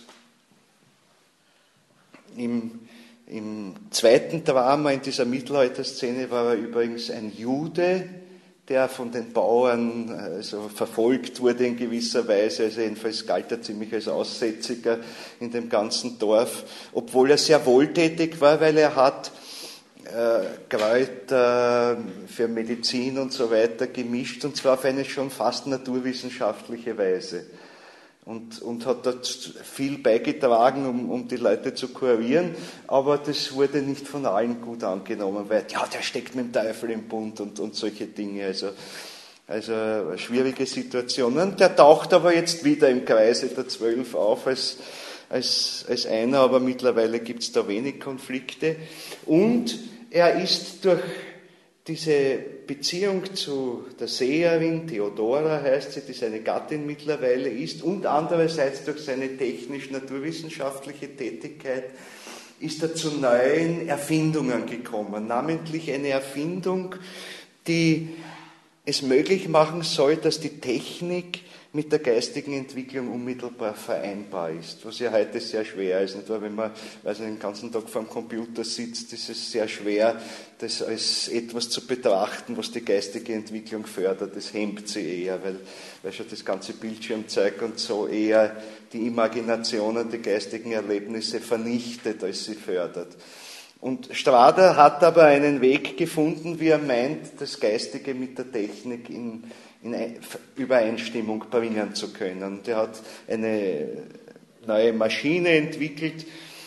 im, im zweiten Drama, in dieser Mittelalterszene, war er übrigens ein Jude, der von den Bauern also verfolgt wurde in gewisser Weise, also jedenfalls galt er ziemlich als Aussätziger in dem ganzen Dorf, obwohl er sehr wohltätig war, weil er hat äh, Kräuter für Medizin und so weiter gemischt, und zwar auf eine schon fast naturwissenschaftliche Weise. Und, und hat dort viel beigetragen, um, um die Leute zu kurieren, aber das wurde nicht von allen gut angenommen, weil, ja, der steckt mit dem Teufel im Bund und, und solche Dinge, also, also eine schwierige Situation. Und der taucht aber jetzt wieder im Kreise der Zwölf auf als, als, als einer, aber mittlerweile gibt es da wenig Konflikte, und er ist durch diese Beziehung zu der Seherin, Theodora heißt sie, die seine Gattin mittlerweile ist, und andererseits durch seine technisch-naturwissenschaftliche Tätigkeit, ist er zu neuen Erfindungen gekommen, namentlich eine Erfindung, die es möglich machen soll, dass die Technik mit der geistigen Entwicklung unmittelbar vereinbar ist, was ja heute sehr schwer ist. Nicht wahr? Wenn man also den ganzen Tag vor dem Computer sitzt, ist es sehr schwer, das als etwas zu betrachten, was die geistige Entwicklung fördert. Das hemmt sie eher, weil, weil schon das ganze Bildschirmzeug und so eher die Imaginationen, die geistigen Erlebnisse vernichtet, als sie fördert. Und Strader hat aber einen Weg gefunden, wie er meint, das Geistige mit der Technik in in Übereinstimmung bringen zu können. Und er hat eine neue Maschine entwickelt,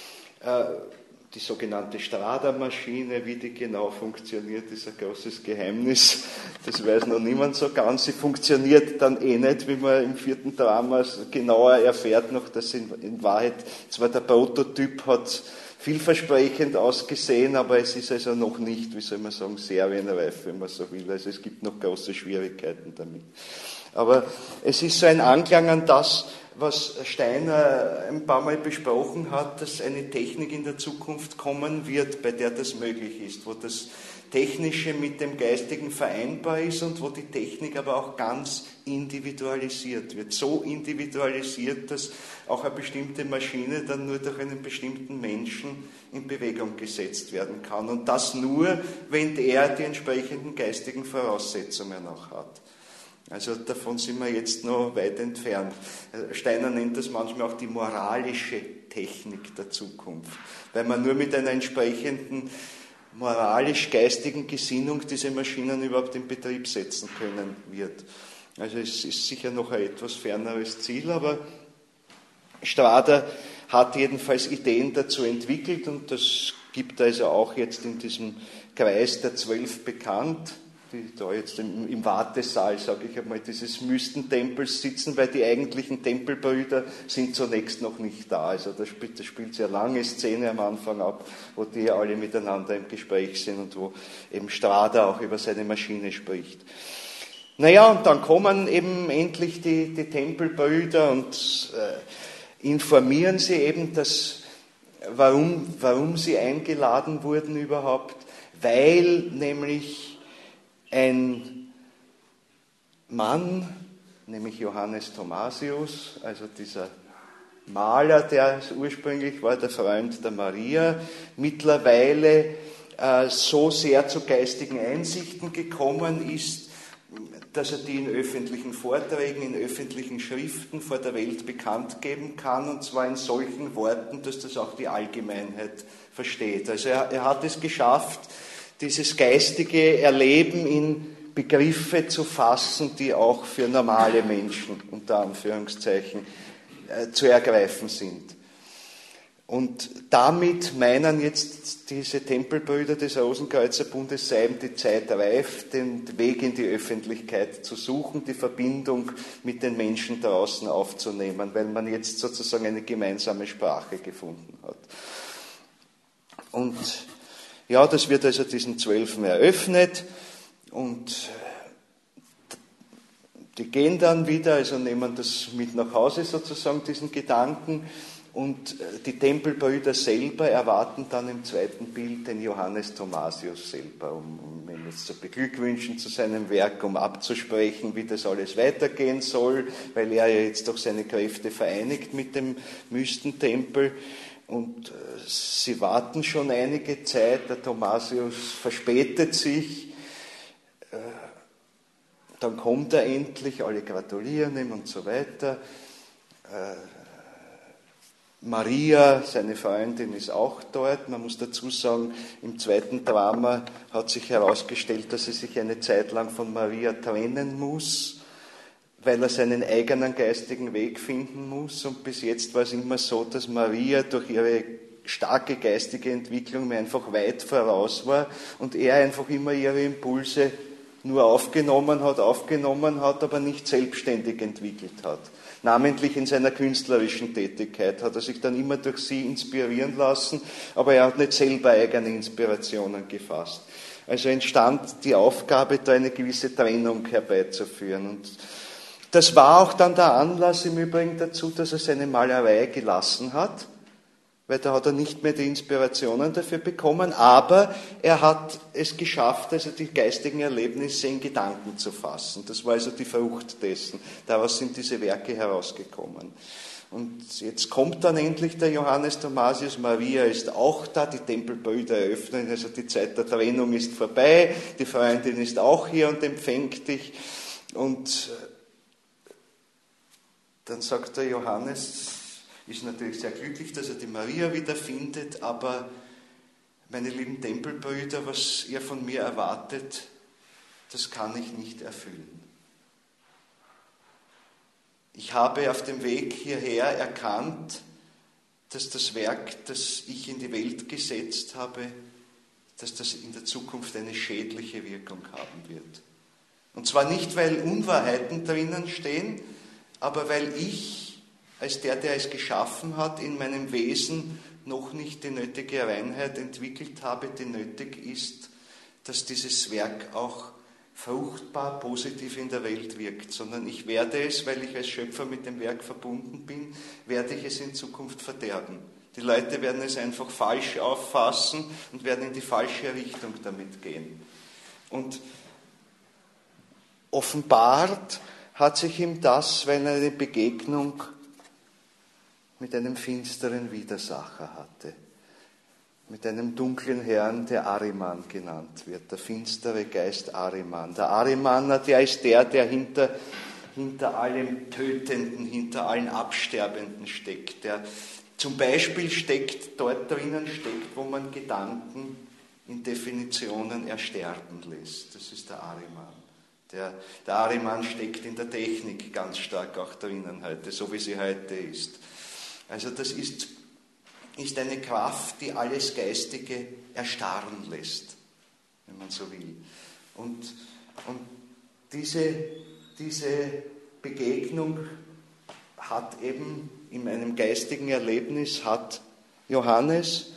die sogenannte Strader-Maschine. Wie die genau funktioniert, ist ein großes Geheimnis. Das weiß noch niemand so ganz. Sie funktioniert dann eh nicht, wie man im vierten Drama genauer erfährt, noch, dass in, in Wahrheit zwar der Prototyp hat vielversprechend ausgesehen, aber es ist also noch nicht, wie soll man sagen, serienreif, wenn man so will. Also es gibt noch große Schwierigkeiten damit. Aber es ist so ein Anklang an das, was Steiner ein paar Mal besprochen hat, dass eine Technik in der Zukunft kommen wird, bei der das möglich ist, wo das Technische mit dem Geistigen vereinbar ist und wo die Technik aber auch ganz individualisiert wird. So individualisiert, dass auch eine bestimmte Maschine dann nur durch einen bestimmten Menschen in Bewegung gesetzt werden kann. Und das nur, wenn er die entsprechenden geistigen Voraussetzungen auch hat. Also davon sind wir jetzt noch weit entfernt. Steiner nennt das manchmal auch die moralische Technik der Zukunft, weil man nur mit einer entsprechenden moralisch-geistigen Gesinnung diese Maschinen überhaupt in Betrieb setzen können wird. Also es ist sicher noch ein etwas ferneres Ziel, aber Strader hat jedenfalls Ideen dazu entwickelt und das gibt also auch jetzt in diesem Kreis der Zwölf bekannt, die da jetzt im, im Wartesaal, sage ich einmal, dieses Mystentempels sitzen, weil die eigentlichen Tempelbrüder sind zunächst noch nicht da. Also da spielt, da spielt sehr lange Szene am Anfang ab, wo die alle miteinander im Gespräch sind und wo eben Strada auch über seine Maschine spricht. Naja, und dann kommen eben endlich die, die Tempelbrüder und äh, informieren sie eben, dass, warum, warum sie eingeladen wurden überhaupt, weil nämlich ein Mann, nämlich Johannes Thomasius, also dieser Maler, der ursprünglich war, der Freund der Maria, mittlerweile äh, so sehr zu geistigen Einsichten gekommen ist, dass er die in öffentlichen Vorträgen, in öffentlichen Schriften vor der Welt bekannt geben kann, und zwar in solchen Worten, dass das auch die Allgemeinheit versteht. Also er, er hat es geschafft, dieses geistige Erleben in Begriffe zu fassen, die auch für normale Menschen, unter Anführungszeichen, äh, zu ergreifen sind. Und damit meinen jetzt diese Tempelbrüder des Rosenkreuzerbundes, sei eben die Zeit reif, den Weg in die Öffentlichkeit zu suchen, die Verbindung mit den Menschen draußen aufzunehmen, weil man jetzt sozusagen eine gemeinsame Sprache gefunden hat. Und ja, das wird also diesen Zwölfen eröffnet und die gehen dann wieder, also nehmen das mit nach Hause sozusagen, diesen Gedanken. Und die Tempelbrüder selber erwarten dann im zweiten Bild den Johannes Thomasius selber, um, um ihn jetzt zu beglückwünschen zu seinem Werk, um abzusprechen, wie das alles weitergehen soll, weil er ja jetzt doch seine Kräfte vereinigt mit dem Mystentempel. Und sie warten schon einige Zeit, der Thomasius verspätet sich, dann kommt er endlich, alle gratulieren ihm und so weiter. Maria, seine Freundin, ist auch dort. Man muss dazu sagen, im zweiten Drama hat sich herausgestellt, dass er sich eine Zeit lang von Maria trennen muss, weil er seinen eigenen geistigen Weg finden muss. Und bis jetzt war es immer so, dass Maria durch ihre starke geistige Entwicklung mir einfach weit voraus war und er einfach immer ihre Impulse nur aufgenommen hat, aufgenommen hat, aber nicht selbstständig entwickelt hat. Namentlich in seiner künstlerischen Tätigkeit hat er sich dann immer durch sie inspirieren lassen, aber er hat nicht selber eigene Inspirationen gefasst. Also entstand die Aufgabe, da eine gewisse Trennung herbeizuführen. Und das war auch dann der Anlass im Übrigen dazu, dass er seine Malerei gelassen hat, weil da hat er nicht mehr die Inspirationen dafür bekommen, aber er hat es geschafft, also die geistigen Erlebnisse in Gedanken zu fassen. Das war also die Frucht dessen. Daraus sind diese Werke herausgekommen. Und jetzt kommt dann endlich der Johannes Thomasius, Maria ist auch da, die Tempelbrüder eröffnen, also die Zeit der Trennung ist vorbei, die Freundin ist auch hier und empfängt dich. Und dann sagt der Johannes, ist natürlich sehr glücklich, dass er die Maria wiederfindet, aber meine lieben Tempelbrüder, was ihr von mir erwartet, das kann ich nicht erfüllen. Ich habe auf dem Weg hierher erkannt, dass das Werk, das ich in die Welt gesetzt habe, dass das in der Zukunft eine schädliche Wirkung haben wird. Und zwar nicht, weil Unwahrheiten drinnen stehen, aber weil ich als der, der es geschaffen hat, in meinem Wesen noch nicht die nötige Reinheit entwickelt habe, die nötig ist, dass dieses Werk auch fruchtbar, positiv in der Welt wirkt, sondern ich werde es, weil ich als Schöpfer mit dem Werk verbunden bin, werde ich es in Zukunft verderben. Die Leute werden es einfach falsch auffassen und werden in die falsche Richtung damit gehen. Und offenbart hat sich ihm das, weil er eine Begegnung mit einem finsteren Widersacher hatte, mit einem dunklen Herrn, der Ahriman genannt wird, der finstere Geist Ahriman. Der Ahrimaner, der ist der, der hinter, hinter allem Tötenden, hinter allen Absterbenden steckt, der zum Beispiel steckt, dort drinnen steckt, wo man Gedanken in Definitionen ersterben lässt. Das ist der Ahriman. Der, der Ahriman steckt in der Technik ganz stark auch drinnen heute, so wie sie heute ist. Also das ist, ist eine Kraft, die alles Geistige erstarren lässt, wenn man so will. Und, und diese, diese Begegnung hat eben in einem geistigen Erlebnis, hat Johannes,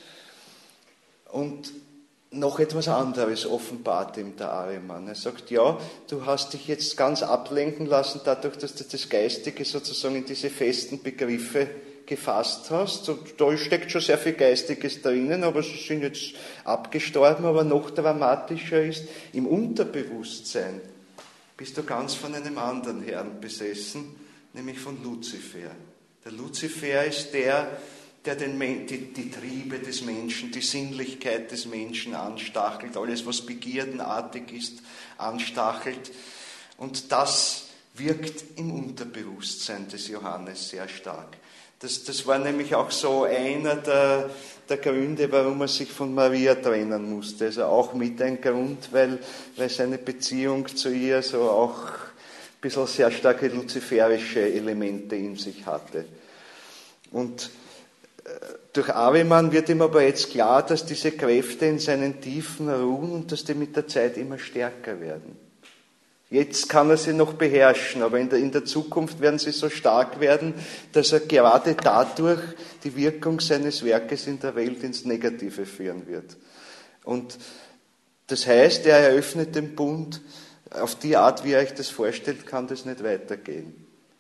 und noch etwas anderes offenbart ihm der Ahriman. Er sagt, ja, du hast dich jetzt ganz ablenken lassen dadurch, dass du das Geistige sozusagen in diese festen Begriffe gefasst hast. Und da steckt schon sehr viel Geistiges drinnen, aber sie sind jetzt abgestorben. Aber noch dramatischer ist, im Unterbewusstsein bist du ganz von einem anderen Herrn besessen, nämlich von Luzifer. Der Luzifer ist der, der den, die, die Triebe des Menschen, die Sinnlichkeit des Menschen anstachelt, alles, was begierdenartig ist, anstachelt. Und das wirkt im Unterbewusstsein des Johannes sehr stark. Das, das war nämlich auch so einer der, der Gründe, warum er sich von Maria trennen musste. Also auch mit ein Grund, weil, weil seine Beziehung zu ihr so auch ein bisschen sehr starke luziferische Elemente in sich hatte. Und durch Ahriman wird ihm aber jetzt klar, dass diese Kräfte in seinen Tiefen ruhen und dass die mit der Zeit immer stärker werden. Jetzt kann er sie noch beherrschen, aber in der, in der Zukunft werden sie so stark werden, dass er gerade dadurch die Wirkung seines Werkes in der Welt ins Negative führen wird. Und das heißt, er eröffnet den Bund, auf die Art, wie er euch das vorstellt, kann das nicht weitergehen.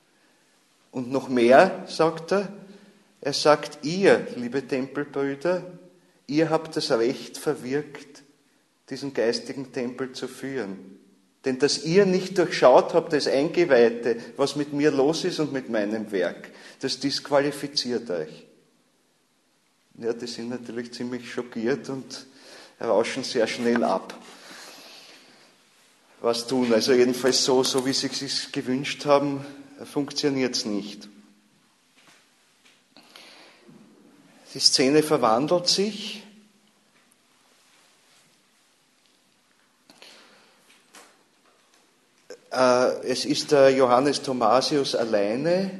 Und noch mehr, sagt er, er sagt, ihr, liebe Tempelbrüder, ihr habt das Recht verwirkt, diesen geistigen Tempel zu führen. Denn dass ihr nicht durchschaut habt als Eingeweihte, was mit mir los ist und mit meinem Werk, das disqualifiziert euch. Ja, die sind natürlich ziemlich schockiert und rauschen sehr schnell ab. Was tun? Also jedenfalls so, so wie sie es sich gewünscht haben, funktioniert es nicht. Die Szene verwandelt sich. Es ist der Johannes Thomasius alleine.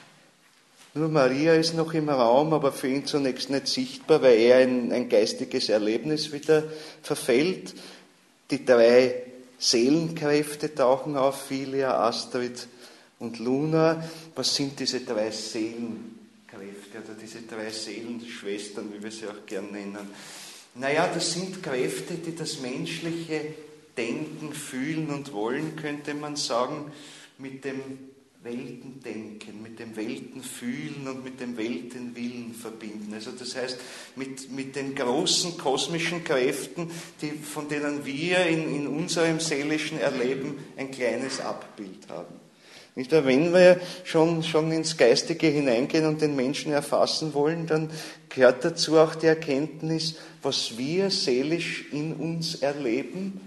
Nur Maria ist noch im Raum, aber für ihn zunächst nicht sichtbar, weil er in ein geistiges Erlebnis wieder verfällt. Die drei Seelenkräfte tauchen auf, Philia, Astrid und Luna. Was sind diese drei Seelenkräfte? Oder diese drei Seelenschwestern, wie wir sie auch gern nennen. Naja, das sind Kräfte, die das menschliche Denken, Fühlen und Wollen, könnte man sagen, mit dem Weltendenken, mit dem Weltenfühlen und mit dem Weltenwillen verbinden. Also das heißt, mit, mit den großen kosmischen Kräften, die, von denen wir in, in unserem seelischen Erleben ein kleines Abbild haben. Nicht wahr? Wenn wir schon, schon ins Geistige hineingehen und den Menschen erfassen wollen, dann gehört dazu auch die Erkenntnis, was wir seelisch in uns erleben,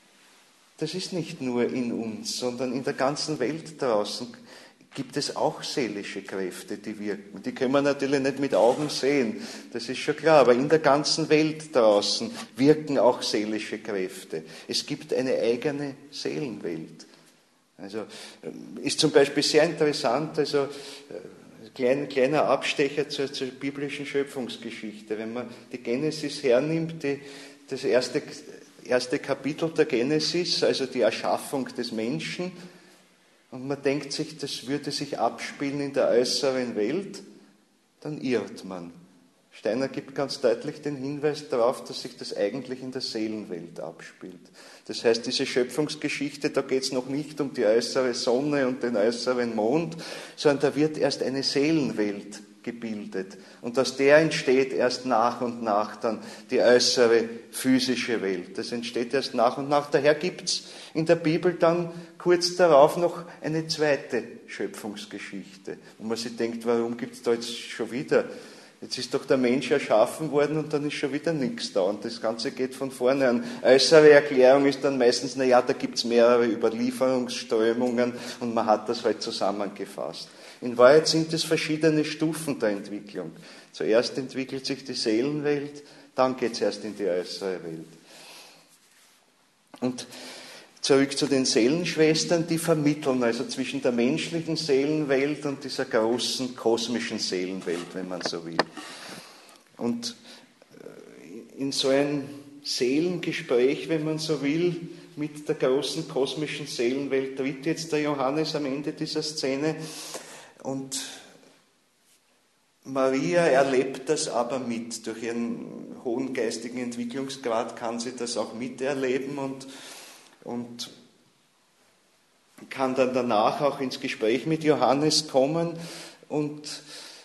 das ist nicht nur in uns, sondern in der ganzen Welt draußen gibt es auch seelische Kräfte, die wirken. Die können wir natürlich nicht mit Augen sehen, das ist schon klar, aber in der ganzen Welt draußen wirken auch seelische Kräfte. Es gibt eine eigene Seelenwelt. Also ist zum Beispiel sehr interessant, also klein, kleiner Abstecher zur, zur biblischen Schöpfungsgeschichte. Wenn man die Genesis hernimmt, die, das erste, erste Kapitel der Genesis, also die Erschaffung des Menschen, und man denkt sich, das würde sich abspielen in der äußeren Welt, dann irrt man. Steiner gibt ganz deutlich den Hinweis darauf, dass sich das eigentlich in der Seelenwelt abspielt. Das heißt, diese Schöpfungsgeschichte, da geht es noch nicht um die äußere Sonne und den äußeren Mond, sondern da wird erst eine Seelenwelt gebildet. Und aus der entsteht erst nach und nach dann die äußere physische Welt. Das entsteht erst nach und nach. Daher gibt es in der Bibel dann kurz darauf noch eine zweite Schöpfungsgeschichte, wo man sich denkt, warum gibt es da jetzt schon wieder? Jetzt ist doch der Mensch erschaffen worden und dann ist schon wieder nichts da. Und das Ganze geht von vorne an. Äußere Erklärung ist dann meistens, na ja, da gibt es mehrere Überlieferungsströmungen und man hat das halt zusammengefasst. In Wahrheit sind es verschiedene Stufen der Entwicklung. Zuerst entwickelt sich die Seelenwelt, dann geht es erst in die äußere Welt. Und zurück zu den Seelenschwestern, die vermitteln, also zwischen der menschlichen Seelenwelt und dieser großen kosmischen Seelenwelt, wenn man so will. Und in so ein Seelengespräch, wenn man so will, mit der großen kosmischen Seelenwelt tritt jetzt der Johannes am Ende dieser Szene und Maria erlebt das aber mit. Durch ihren hohen geistigen Entwicklungsgrad kann sie das auch miterleben und, und kann dann danach auch ins Gespräch mit Johannes kommen und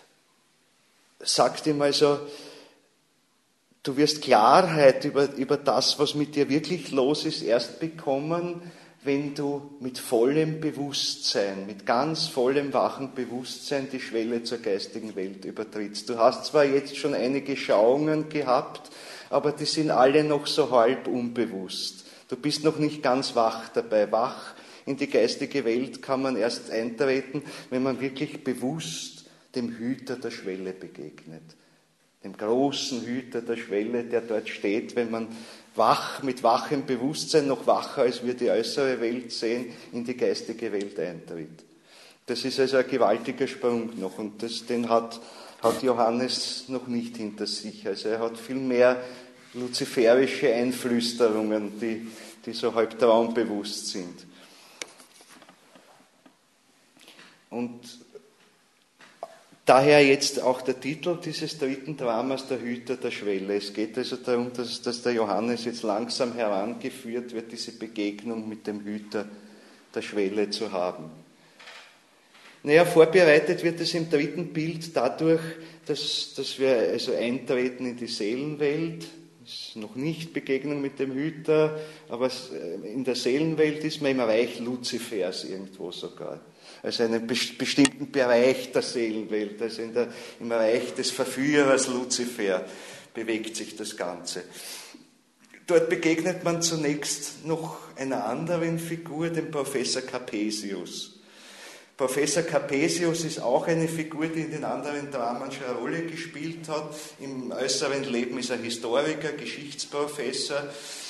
sagt ihm also, du wirst Klarheit über, über das, was mit dir wirklich los ist, erst bekommen, wenn du mit vollem Bewusstsein, mit ganz vollem wachen Bewusstsein die Schwelle zur geistigen Welt übertrittst. Du hast zwar jetzt schon einige Schauungen gehabt, aber die sind alle noch so halb unbewusst. Du bist noch nicht ganz wach dabei. Wach in die geistige Welt kann man erst eintreten, wenn man wirklich bewusst dem Hüter der Schwelle begegnet. Dem großen Hüter der Schwelle, der dort steht, wenn man wach, mit wachem Bewusstsein, noch wacher als wir die äußere Welt sehen, in die geistige Welt eintritt. Das ist also ein gewaltiger Sprung noch und das, den hat, hat Johannes noch nicht hinter sich. Also er hat viel mehr luziferische Einflüsterungen, die, die so halb traumbewusst sind. Und daher jetzt auch der Titel dieses dritten Dramas, der Hüter der Schwelle. Es geht also darum, dass, dass der Johannes jetzt langsam herangeführt wird, diese Begegnung mit dem Hüter der Schwelle zu haben. Naja, vorbereitet wird es im dritten Bild dadurch, dass, dass wir also eintreten in die Seelenwelt. Das ist noch nicht Begegnung mit dem Hüter, aber in der Seelenwelt ist man im Reich Luzifers irgendwo sogar. Also einen bestimmten Bereich der Seelenwelt, also in der, im Reich des Verführers Luzifer bewegt sich das Ganze. Dort begegnet man zunächst noch einer anderen Figur, dem Professor Capesius. Professor Capesius ist auch eine Figur, die in den anderen Dramen schon eine Rolle gespielt hat. Im äußeren Leben ist er Historiker, Geschichtsprofessor.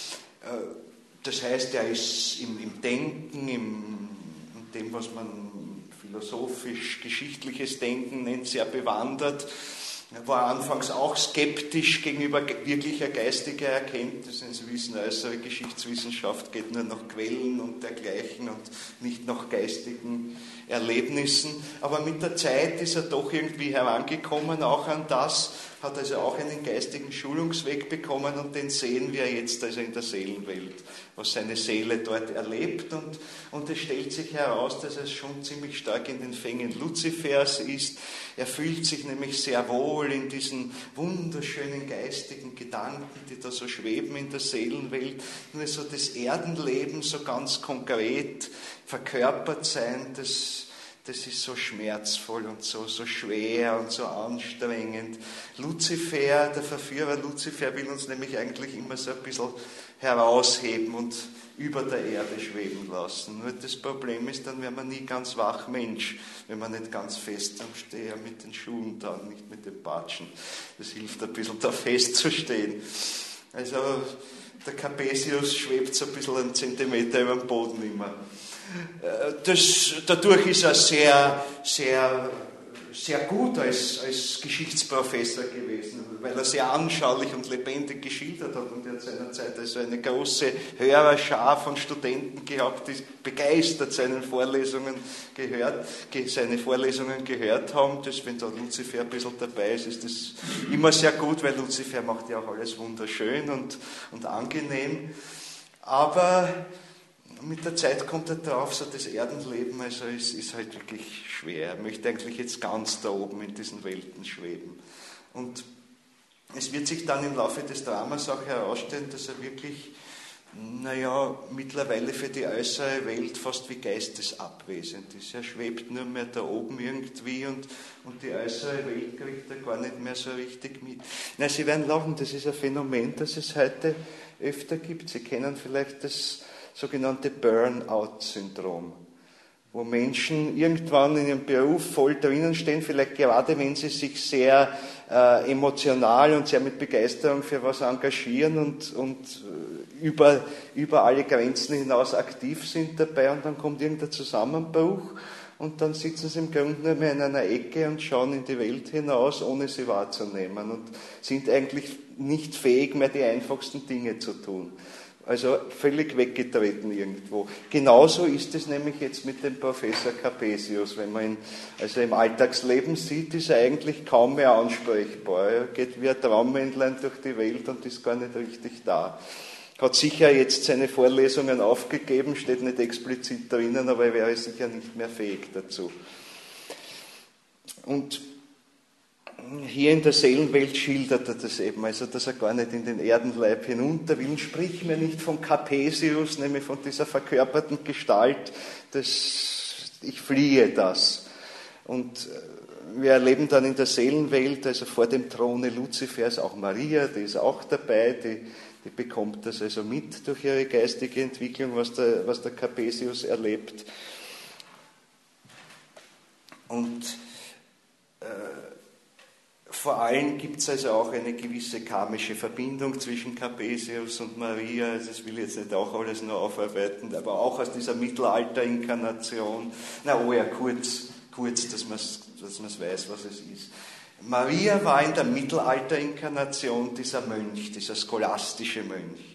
Das heißt, er ist im, im Denken, im, in dem, was man philosophisch-geschichtliches Denken nennt, sehr bewandert. Er war anfangs auch skeptisch gegenüber wirklicher geistiger Erkenntnis. Sie wissen, äußere Geschichtswissenschaft geht nur nach Quellen und dergleichen und nicht nach geistigen Erlebnissen. Aber mit der Zeit ist er doch irgendwie herangekommen, auch an das, hat also auch einen geistigen Schulungsweg bekommen und den sehen wir jetzt also in der Seelenwelt, was seine Seele dort erlebt und, und es stellt sich heraus, dass er schon ziemlich stark in den Fängen Luzifers ist. Er fühlt sich nämlich sehr wohl in diesen wunderschönen geistigen Gedanken, die da so schweben in der Seelenwelt, nur so das Erdenleben so ganz konkret verkörpert sein, das Das ist so schmerzvoll und so, so schwer und so anstrengend. Luzifer, der Verführer Luzifer, will uns nämlich eigentlich immer so ein bisschen herausheben und über der Erde schweben lassen. Nur das Problem ist, dann wäre man nie ganz wach Mensch, wenn man nicht ganz fest am Steher mit den Schuhen da, nicht mit den Patschen. Das hilft ein bisschen, da festzustehen. Also der Capesius schwebt so ein bisschen einen Zentimeter über dem Boden immer. Das, dadurch ist er sehr, sehr, sehr gut als, als Geschichtsprofessor gewesen, weil er sehr anschaulich und lebendig geschildert hat und er hat seinerzeit also eine große Hörerschar von Studenten gehabt, die begeistert seinen Vorlesungen gehört, seine Vorlesungen gehört haben. Das, wenn da Luzifer ein bisschen dabei ist, ist das immer sehr gut, weil Luzifer macht ja auch alles wunderschön und, und angenehm. Aber mit der Zeit kommt er drauf, so das Erdenleben also ist, ist halt wirklich schwer. Er möchte eigentlich jetzt ganz da oben in diesen Welten schweben. Und es wird sich dann im Laufe des Dramas auch herausstellen, dass er wirklich, naja, mittlerweile für die äußere Welt fast wie geistesabwesend ist. Er schwebt nur mehr da oben irgendwie und, und die äußere Welt kriegt er gar nicht mehr so richtig mit. Na, Sie werden lachen, das ist ein Phänomen, das es heute öfter gibt. Sie kennen vielleicht das sogenannte Burnout-Syndrom. wo Menschen irgendwann in ihrem Beruf voll drinnen stehen, vielleicht gerade wenn sie sich sehr äh, emotional und sehr mit Begeisterung für was engagieren und, und über, über alle Grenzen hinaus aktiv sind dabei, und dann kommt irgendein Zusammenbruch und dann sitzen sie im Grunde nur mehr in einer Ecke und schauen in die Welt hinaus, ohne sie wahrzunehmen, und sind eigentlich nicht fähig mehr, die einfachsten Dinge zu tun. Also völlig weggetreten irgendwo. Genauso ist es nämlich jetzt mit dem Professor Capesius. Wenn man ihn also im Alltagsleben sieht, ist er eigentlich kaum mehr ansprechbar. Er geht wie ein Traummännlein durch die Welt und ist gar nicht richtig da. Hat sicher jetzt seine Vorlesungen aufgegeben, steht nicht explizit drinnen, aber er wäre sicher nicht mehr fähig dazu. Und hier in der Seelenwelt schildert er das eben, also dass er gar nicht in den Erdenleib hinunter will. Sprich mir nicht von Capesius, nämlich von dieser verkörperten Gestalt, das, ich fliehe das. Und wir erleben dann in der Seelenwelt, also vor dem Throne Luzifers, auch Maria, die ist auch dabei, die, die bekommt das also mit durch ihre geistige Entwicklung, was der, was der Capesius erlebt. Und äh, vor allem gibt es also auch eine gewisse karmische Verbindung zwischen Capesius und Maria. Also das will ich jetzt nicht auch alles nur aufarbeiten, aber auch aus dieser Mittelalter-Inkarnation. Na, oh ja, kurz, kurz, dass man es dass man's weiß, was es ist. Maria war in der Mittelalter-Inkarnation dieser Mönch, dieser scholastische Mönch.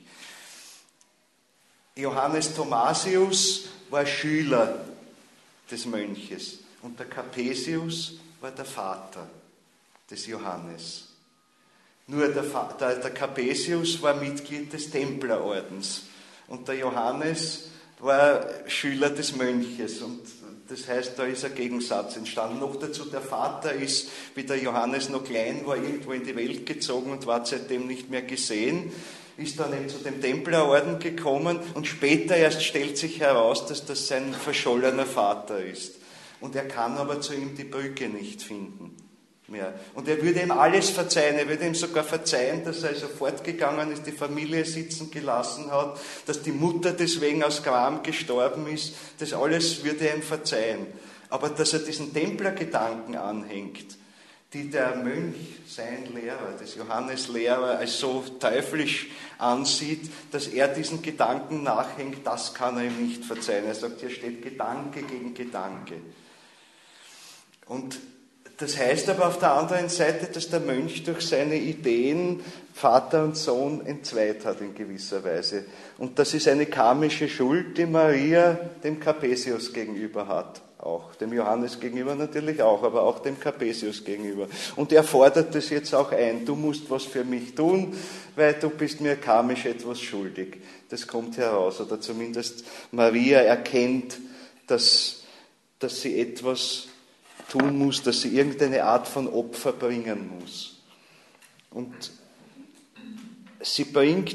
Johannes Thomasius war Schüler des Mönches und der Capesius war der Vater des Johannes. Nur der, der, der Capesius war Mitglied des Templerordens und der Johannes war Schüler des Mönches, und das heißt, da ist ein Gegensatz entstanden. Noch dazu, der Vater ist, wie der Johannes noch klein war, irgendwo in die Welt gezogen und war seitdem nicht mehr gesehen, ist dann eben zu dem Templerorden gekommen, und später erst stellt sich heraus, dass das sein verschollener Vater ist. Und er kann aber zu ihm die Brücke nicht finden mehr. Und er würde ihm alles verzeihen. Er würde ihm sogar verzeihen, dass er also fortgegangen ist, die Familie sitzen gelassen hat, dass die Mutter deswegen aus Gram gestorben ist. Das alles würde er ihm verzeihen. Aber dass er diesen Templergedanken anhängt, die der Mönch, sein Lehrer, des Johannes Lehrer, als so teuflisch ansieht, dass er diesen Gedanken nachhängt, das kann er ihm nicht verzeihen. Er sagt, hier steht Gedanke gegen Gedanke. Und das heißt aber auf der anderen Seite, dass der Mönch durch seine Ideen Vater und Sohn entzweit hat in gewisser Weise. Und das ist eine karmische Schuld, die Maria dem Capesius gegenüber hat. Auch dem Johannes gegenüber natürlich auch, aber auch dem Capesius gegenüber. Und er fordert das jetzt auch ein. Du musst was für mich tun, weil du bist mir karmisch etwas schuldig. Das kommt heraus. Oder zumindest Maria erkennt, dass, dass sie etwas tun muss, dass sie irgendeine Art von Opfer bringen muss. Und sie bringt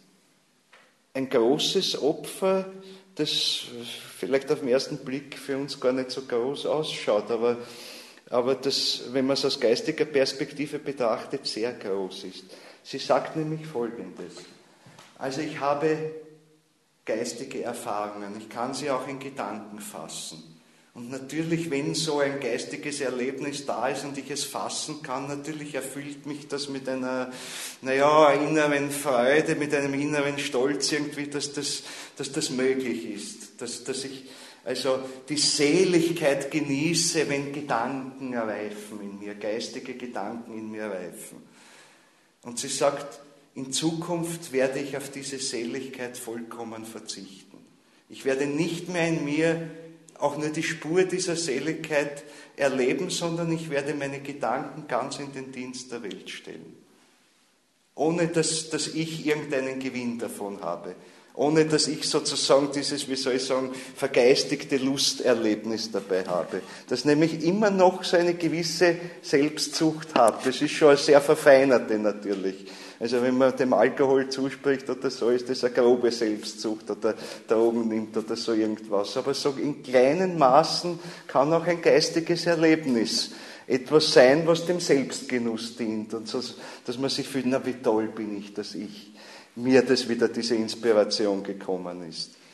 ein großes Opfer, das vielleicht auf den ersten Blick für uns gar nicht so groß ausschaut, aber, aber das, wenn man es aus geistiger Perspektive betrachtet, sehr groß ist. Sie sagt nämlich Folgendes: Also ich habe geistige Erfahrungen, ich kann sie auch in Gedanken fassen. Und natürlich, wenn so ein geistiges Erlebnis da ist und ich es fassen kann, natürlich erfüllt mich das mit einer, naja, inneren Freude, mit einem inneren Stolz irgendwie, dass das, dass das möglich ist. Dass, dass ich also die Seligkeit genieße, wenn Gedanken reifen in mir, geistige Gedanken in mir reifen. Und sie sagt, in Zukunft werde ich auf diese Seligkeit vollkommen verzichten. Ich werde nicht mehr in mir auch nur die Spur dieser Seligkeit erleben, sondern ich werde meine Gedanken ganz in den Dienst der Welt stellen. Ohne dass, dass ich irgendeinen Gewinn davon habe. Ohne dass ich sozusagen dieses, wie soll ich sagen, vergeistigte Lusterlebnis dabei habe. Das nämlich immer noch so eine gewisse Selbstsucht hat. Das ist schon eine sehr verfeinerte natürlich. Also wenn man dem Alkohol zuspricht oder so, ist das eine grobe Selbstsucht oder Drogen nimmt oder so irgendwas. Aber so in kleinen Maßen kann auch ein geistiges Erlebnis etwas sein, was dem Selbstgenuss dient. Und so, dass man sich fühlt, na wie toll bin ich, dass ich, mir das wieder diese Inspiration gekommen ist.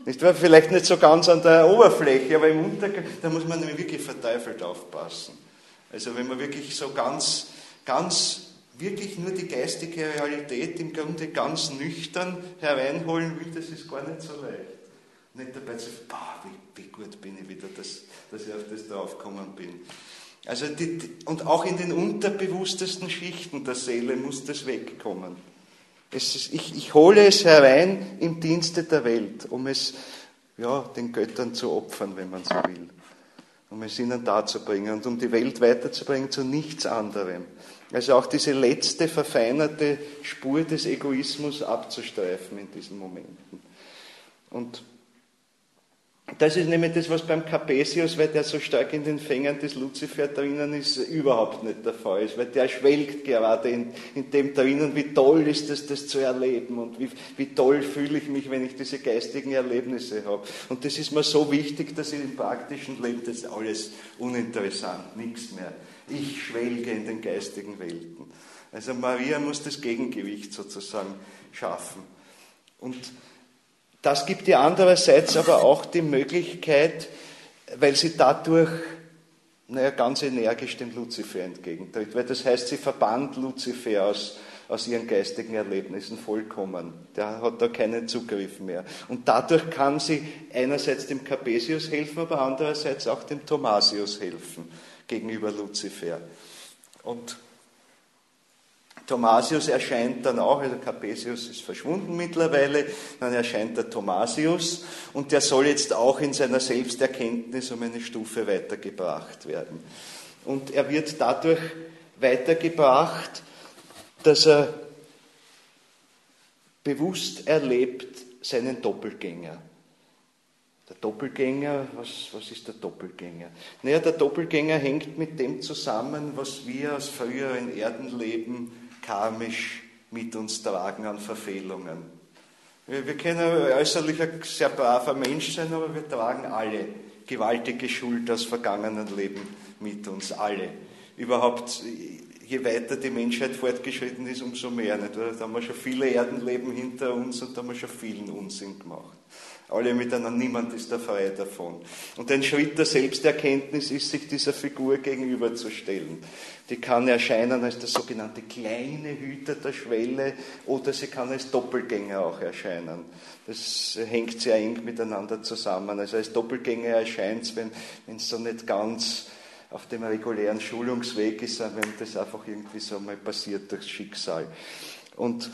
Nicht wahr? Vielleicht nicht so ganz an der Oberfläche, aber im Untergang, da muss man nämlich wirklich verteufelt aufpassen. Also wenn man wirklich so ganz, ganz, wirklich nur die geistige Realität im Grunde ganz nüchtern hereinholen will, das ist gar nicht so leicht. Nicht dabei zu sagen, boah, wie, wie gut bin ich wieder, dass, dass ich auf das draufgekommen bin. Also die, und auch in den unterbewusstesten Schichten der Seele muss das wegkommen. Es ist, ich, ich hole es herein im Dienste der Welt, um es ja, den Göttern zu opfern, wenn man so will. Um es ihnen darzubringen und um die Welt weiterzubringen zu nichts anderem. Also auch diese letzte verfeinerte Spur des Egoismus abzustreifen in diesen Momenten. Und das ist nämlich das, was beim Capesius, weil der so stark in den Fängern des Luzifer drinnen ist, überhaupt nicht der Fall ist, weil der schwelgt gerade in, in dem drinnen, wie toll ist es, das zu erleben und wie, wie toll fühle ich mich, wenn ich diese geistigen Erlebnisse habe. Und das ist mir so wichtig, dass ich im praktischen Leben, das ist alles uninteressant, nichts mehr. Ich schwelge in den geistigen Welten. Also Maria muss das Gegengewicht sozusagen schaffen. Und das gibt ihr andererseits aber auch die Möglichkeit, weil sie dadurch naja, ganz energisch dem Luzifer entgegentritt. Weil das heißt, sie verbannt Luzifer aus, aus ihren geistigen Erlebnissen vollkommen. Der hat da keinen Zugriff mehr. Und dadurch kann sie einerseits dem Capesius helfen, aber andererseits auch dem Thomasius helfen gegenüber Luzifer. Und Thomasius erscheint dann auch, also Capesius ist verschwunden mittlerweile, dann erscheint der Thomasius und der soll jetzt auch in seiner Selbsterkenntnis um eine Stufe weitergebracht werden. Und er wird dadurch weitergebracht, dass er bewusst erlebt seinen Doppelgänger. Der Doppelgänger, was, was ist der Doppelgänger? Naja, der Doppelgänger hängt mit dem zusammen, was wir aus früheren Erdenleben karmisch mit uns tragen an Verfehlungen. Wir, wir können äußerlich ein sehr braver Mensch sein, aber wir tragen alle gewaltige Schuld aus vergangenen Leben mit uns, alle. Überhaupt, je weiter die Menschheit fortgeschritten ist, umso mehr. Nicht? Da haben wir schon viele Erdenleben hinter uns und da haben wir schon vielen Unsinn gemacht. Alle miteinander, niemand ist da frei davon. Und ein Schritt der Selbsterkenntnis ist, sich dieser Figur gegenüberzustellen. Die kann erscheinen als der sogenannte kleine Hüter der Schwelle oder sie kann als Doppelgänger auch erscheinen. Das hängt sehr eng miteinander zusammen. Also als Doppelgänger erscheint es, wenn es so nicht ganz auf dem regulären Schulungsweg ist, wenn das einfach irgendwie so mal passiert durchs Schicksal. Und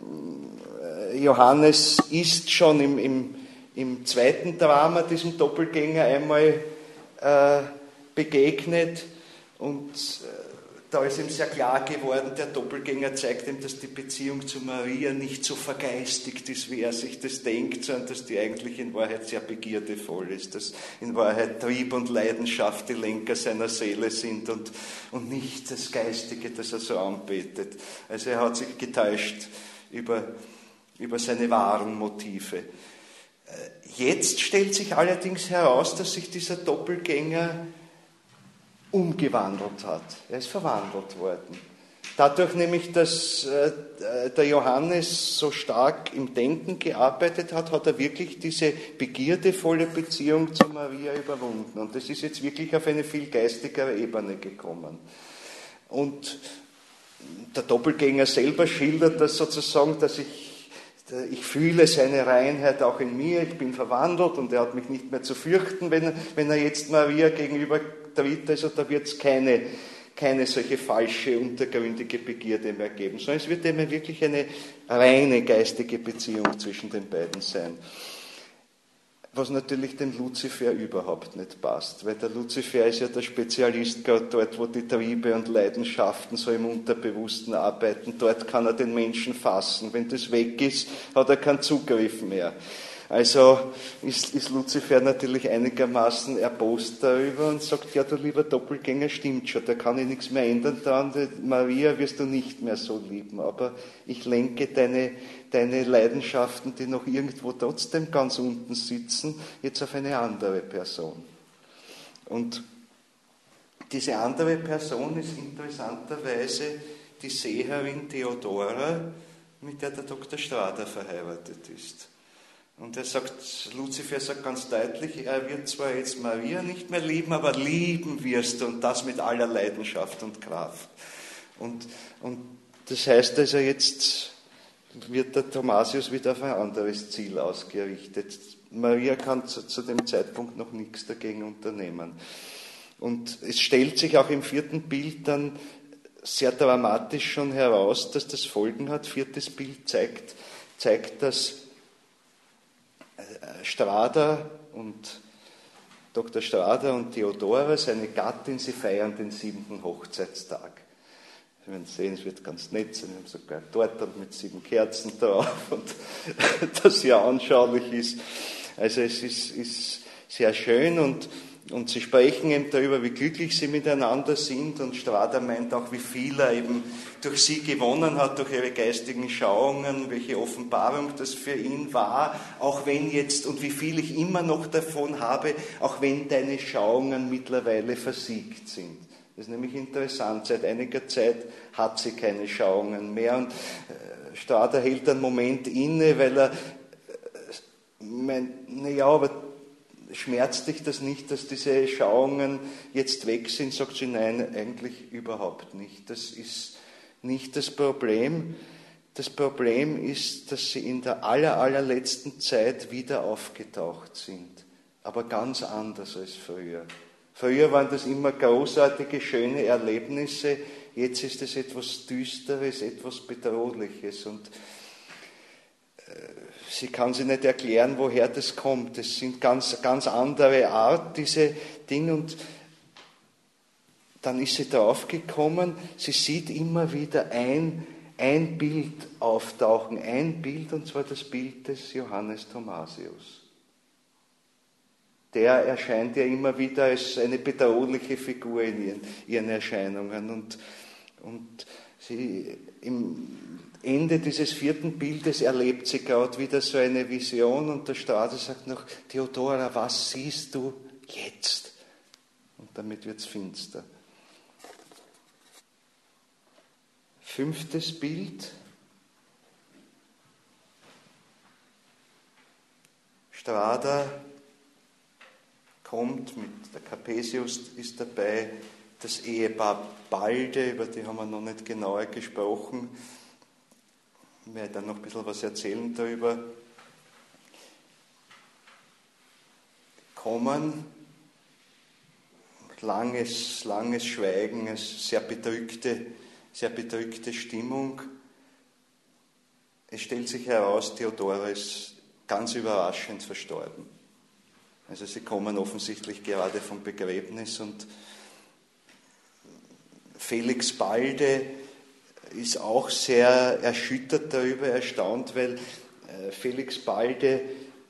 Johannes ist schon im, im im zweiten Drama diesem Doppelgänger einmal äh, begegnet und äh, da ist ihm sehr klar geworden, der Doppelgänger zeigt ihm, dass die Beziehung zu Maria nicht so vergeistigt ist, wie er sich das denkt, sondern dass die eigentlich in Wahrheit sehr begierdevoll ist, dass in Wahrheit Trieb und Leidenschaft die Lenker seiner Seele sind und, und nicht das Geistige, das er so anbetet. Also er hat sich getäuscht über, über seine wahren Motive. Jetzt stellt sich allerdings heraus, dass sich dieser Doppelgänger umgewandelt hat. Er ist verwandelt worden. Dadurch nämlich, dass äh, der Johannes so stark im Denken gearbeitet hat, hat er wirklich diese begierdevolle Beziehung zu Maria überwunden. Und das ist jetzt wirklich auf eine viel geistigere Ebene gekommen. Und der Doppelgänger selber schildert das sozusagen, dass ich Ich fühle seine Reinheit auch in mir, ich bin verwandelt und er hat mich nicht mehr zu fürchten, wenn, wenn er jetzt Maria gegenüber tritt. Also da wird es keine, keine solche falsche, untergründige Begierde mehr geben, sondern es wird eben wirklich eine reine geistige Beziehung zwischen den beiden sein. Was natürlich dem Luzifer überhaupt nicht passt, weil der Luzifer ist ja der Spezialist gerade dort, wo die Triebe und Leidenschaften so im Unterbewussten arbeiten. Dort kann er den Menschen fassen. Wenn das weg ist, hat er keinen Zugriff mehr. Also ist, ist Luzifer natürlich einigermaßen erbost darüber und sagt, ja, du lieber Doppelgänger, stimmt schon, da kann ich nichts mehr ändern dran, Maria wirst du nicht mehr so lieben, aber ich lenke deine, deine Leidenschaften, die noch irgendwo trotzdem ganz unten sitzen, jetzt auf eine andere Person. Und diese andere Person ist interessanterweise die Seherin Theodora, mit der der Doktor Strader verheiratet ist. Und er sagt, Luzifer sagt ganz deutlich, er wird zwar jetzt Maria nicht mehr lieben, aber lieben wirst du, und das mit aller Leidenschaft und Kraft. Und, und das heißt also, jetzt wird der Thomasius wieder auf ein anderes Ziel ausgerichtet. Maria kann zu, zu dem Zeitpunkt noch nichts dagegen unternehmen. Und es stellt sich auch im vierten Bild dann sehr dramatisch schon heraus, dass das Folgen hat. Viertes Bild zeigt, zeigt dass Strada und Doktor Strada und Theodora, seine Gattin, sie feiern den siebten Hochzeitstag. Sie werden sehen, es wird ganz nett sein, wir haben sogar ein Torte mit sieben Kerzen drauf und das sehr anschaulich ist. Also es ist, ist sehr schön und Und sie sprechen eben darüber, wie glücklich sie miteinander sind. Und Strada meint auch, wie viel er eben durch sie gewonnen hat, durch ihre geistigen Schauungen, welche Offenbarung das für ihn war. Auch wenn jetzt, und wie viel ich immer noch davon habe, auch wenn deine Schauungen mittlerweile versiegt sind. Das ist nämlich interessant. Seit einiger Zeit hat sie keine Schauungen mehr. Und Strada hält einen Moment inne, weil er meint, naja, aber schmerzt dich das nicht, dass diese Schauungen jetzt weg sind? Sagt sie, nein, eigentlich überhaupt nicht. Das ist nicht das Problem. Das Problem ist, dass sie in der aller, allerletzten Zeit wieder aufgetaucht sind. Aber ganz anders als früher. Früher waren das immer großartige, schöne Erlebnisse. Jetzt ist es etwas Düsteres, etwas Bedrohliches. Und sie kann sich nicht erklären, woher das kommt. Das sind ganz, ganz andere Art, diese Dinge. Und dann ist sie draufgekommen, sie sieht immer wieder ein, ein Bild auftauchen. Ein Bild, und zwar das Bild des Johannes Thomasius. Der erscheint ja immer wieder als eine bedrohliche Figur in ihren, ihren Erscheinungen. Und, und sie im Ende dieses vierten Bildes erlebt sie gerade wieder so eine Vision und der Strada sagt noch, Theodora, was siehst du jetzt? Und damit wird es finster. Fünftes Bild. Strada kommt mit, der Capesius ist dabei, das Ehepaar Balde, über die haben wir noch nicht genauer gesprochen. Ich werde dann noch ein bisschen was erzählen darüber. Kommen, langes, langes Schweigen, sehr bedrückte, sehr bedrückte Stimmung. Es stellt sich heraus, Theodora ist ganz überraschend verstorben. Also sie kommen offensichtlich gerade vom Begräbnis und Felix Balde ist auch sehr erschüttert darüber, erstaunt, weil Felix Balde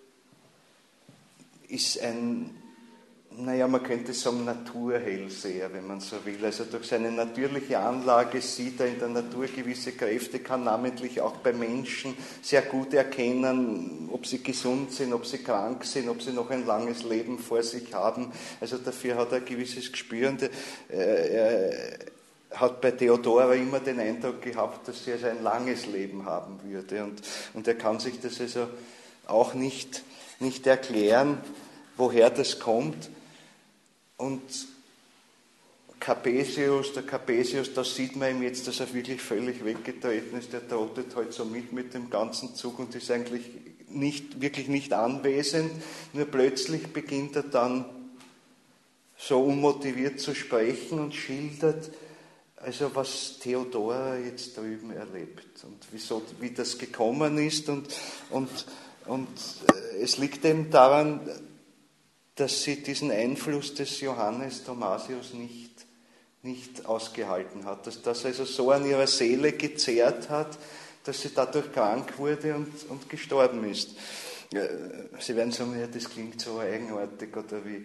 ist ein, naja, man könnte sagen Naturhellseher, wenn man so will. Also durch seine natürliche Anlage sieht er in der Natur gewisse Kräfte, kann namentlich auch bei Menschen sehr gut erkennen, ob sie gesund sind, ob sie krank sind, ob sie noch ein langes Leben vor sich haben. Also dafür hat er ein gewisses Gespür. Und er hat bei Theodora immer den Eindruck gehabt, dass sie also ein langes Leben haben würde. Und, und er kann sich das also auch nicht, nicht erklären, woher das kommt. Und Capesius, der Capesius, da sieht man ihm jetzt, dass er wirklich völlig weggetreten ist. Der trottet halt so mit mit dem ganzen Zug und ist eigentlich nicht, wirklich nicht anwesend. Nur plötzlich beginnt er dann so unmotiviert zu sprechen und schildert, also was Theodora jetzt drüben erlebt und wieso, wie das gekommen ist. Und, und, und es liegt eben daran, dass sie diesen Einfluss des Johannes Thomasius nicht, nicht ausgehalten hat. Dass das also so an ihrer Seele gezehrt hat, dass sie dadurch krank wurde und, und gestorben ist. Sie werden sagen, ja, das klingt so eigenartig oder wie.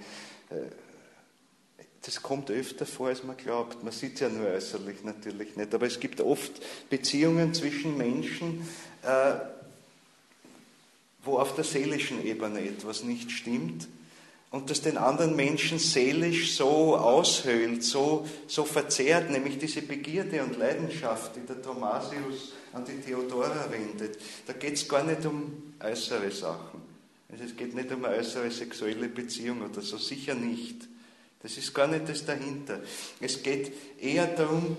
Das kommt öfter vor, als man glaubt. Man sieht es ja nur äußerlich natürlich nicht. Aber es gibt oft Beziehungen zwischen Menschen, äh, wo auf der seelischen Ebene etwas nicht stimmt und das den anderen Menschen seelisch so aushöhlt, so, so verzehrt, nämlich diese Begierde und Leidenschaft, die der Thomasius an die Theodora wendet. Da geht es gar nicht um äußere Sachen. Also es geht nicht um eine äußere sexuelle Beziehung oder so, sicher nicht. Das ist gar nicht das dahinter. Es geht eher darum,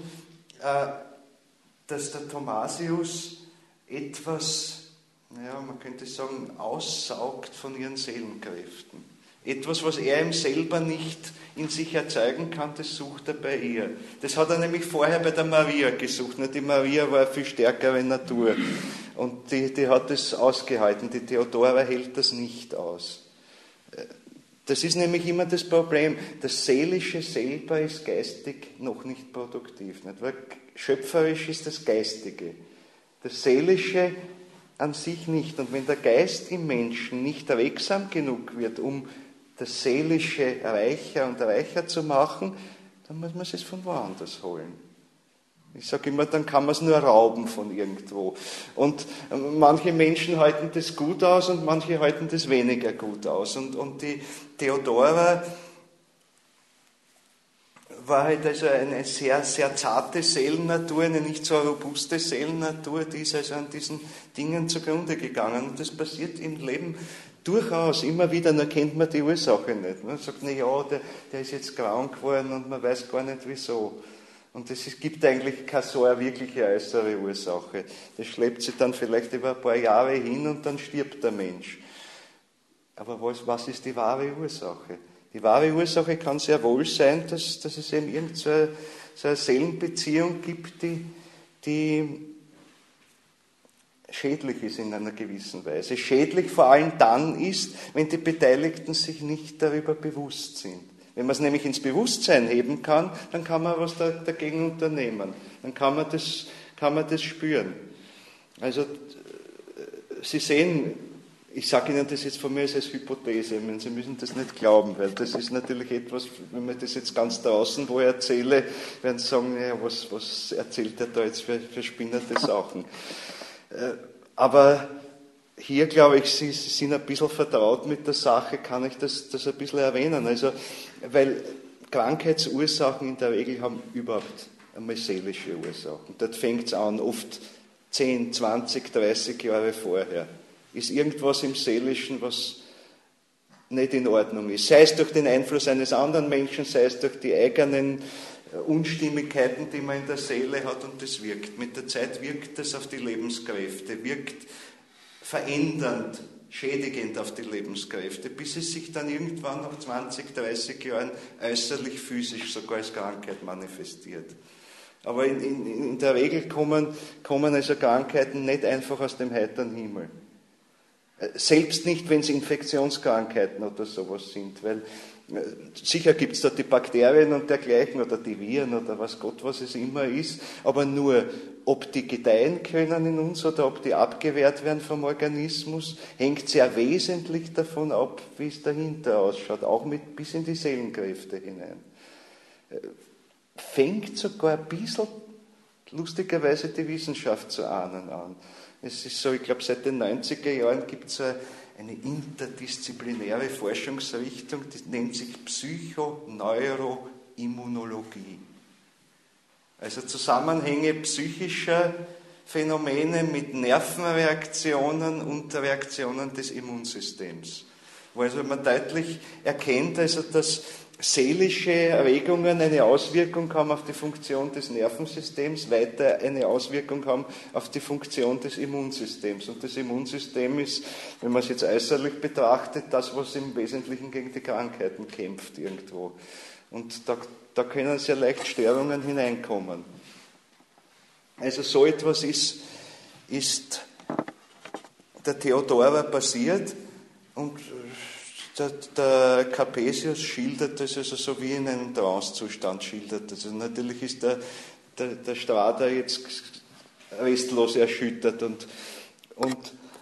dass der Thomasius etwas, naja, man könnte sagen, aussaugt von ihren Seelenkräften. Etwas, was er ihm selber nicht in sich erzeugen kann, das sucht er bei ihr. Das hat er nämlich vorher bei der Maria gesucht. Die Maria war eine viel stärkere Natur und die, die hat das ausgehalten. Die Theodora hält das nicht aus. Das ist nämlich immer das Problem. Das Seelische selber ist geistig noch nicht produktiv. Nicht? Weil schöpferisch ist das Geistige. Das Seelische an sich nicht. Und wenn der Geist im Menschen nicht regsam genug wird, um das Seelische reicher und reicher zu machen, dann muss man es von woanders holen. Ich sage immer, dann kann man es nur rauben von irgendwo. Und manche Menschen halten das gut aus und manche halten das weniger gut aus. Und, und die Theodora war halt also eine sehr, sehr zarte Seelennatur, eine nicht so robuste Seelennatur, die ist also an diesen Dingen zugrunde gegangen. Und das passiert im Leben durchaus immer wieder, nur kennt man die Ursache nicht. Man sagt, na ja, der, der ist jetzt krank geworden und man weiß gar nicht wieso. Und es gibt eigentlich keine so eine wirkliche äußere Ursache. Das schleppt sich dann vielleicht über ein paar Jahre hin und dann stirbt der Mensch. Aber was, was ist die wahre Ursache? Die wahre Ursache kann sehr wohl sein, dass, dass es eben irgend so eine, so eine Seelenbeziehung gibt, die, die schädlich ist in einer gewissen Weise. Schädlich vor allem dann ist, wenn die Beteiligten sich nicht darüber bewusst sind. Wenn man es nämlich ins Bewusstsein heben kann, dann kann man was da, dagegen unternehmen. Dann kann man das, kann man das spüren. Also, Sie sehen, ich sage Ihnen das jetzt von mir als Hypothese, Sie müssen das nicht glauben, weil das ist natürlich etwas, wenn man das jetzt ganz draußen wo erzähle, werden Sie sagen, ja, was, was erzählt er da jetzt für, für spinnerte Sachen. Aber hier, glaube ich, Sie, Sie sind ein bisschen vertraut mit der Sache, kann ich das, das ein bisschen erwähnen. Also, weil Krankheitsursachen in der Regel haben überhaupt einmal seelische Ursachen. Dort fängt es an, oft zehn, zwanzig, dreißig Jahre vorher. Ist irgendwas im Seelischen, was nicht in Ordnung ist. Sei es durch den Einfluss eines anderen Menschen, sei es durch die eigenen Unstimmigkeiten, die man in der Seele hat, und das wirkt. Mit der Zeit wirkt das auf die Lebenskräfte, wirkt verändernd, schädigend auf die Lebenskräfte, bis es sich dann irgendwann nach zwanzig, dreißig Jahren äußerlich, physisch sogar als Krankheit manifestiert. Aber in, in, in der Regel kommen, kommen also Krankheiten nicht einfach aus dem heiteren Himmel. Selbst nicht, wenn es Infektionskrankheiten oder sowas sind, weil sicher gibt es da die Bakterien und dergleichen oder die Viren oder was Gott, was es immer ist, aber nur, ob die gedeihen können in uns oder ob die abgewehrt werden vom Organismus, hängt sehr wesentlich davon ab, wie es dahinter ausschaut, auch mit bis in die Seelenkräfte hinein. Fängt sogar ein bisschen lustigerweise die Wissenschaft zu ahnen an. Es ist so, ich glaube, seit den neunziger Jahren gibt es eine interdisziplinäre Forschungsrichtung, die nennt sich Psychoneuroimmunologie. Also Zusammenhänge psychischer Phänomene mit Nervenreaktionen und Reaktionen des Immunsystems. Wo also man deutlich erkennt, also dass seelische Erregungen eine Auswirkung haben auf die Funktion des Nervensystems, weiter eine Auswirkung haben auf die Funktion des Immunsystems. Und das Immunsystem ist, wenn man es jetzt äußerlich betrachtet, das, was im Wesentlichen gegen die Krankheiten kämpft irgendwo. Und da, da können sehr leicht Störungen hineinkommen. Also so etwas ist, ist der Theodora passiert und Der, der Capesius schildert das also so wie in einem Trancezustand schildert das. Also natürlich ist der, der, der Strada jetzt restlos erschüttert und, und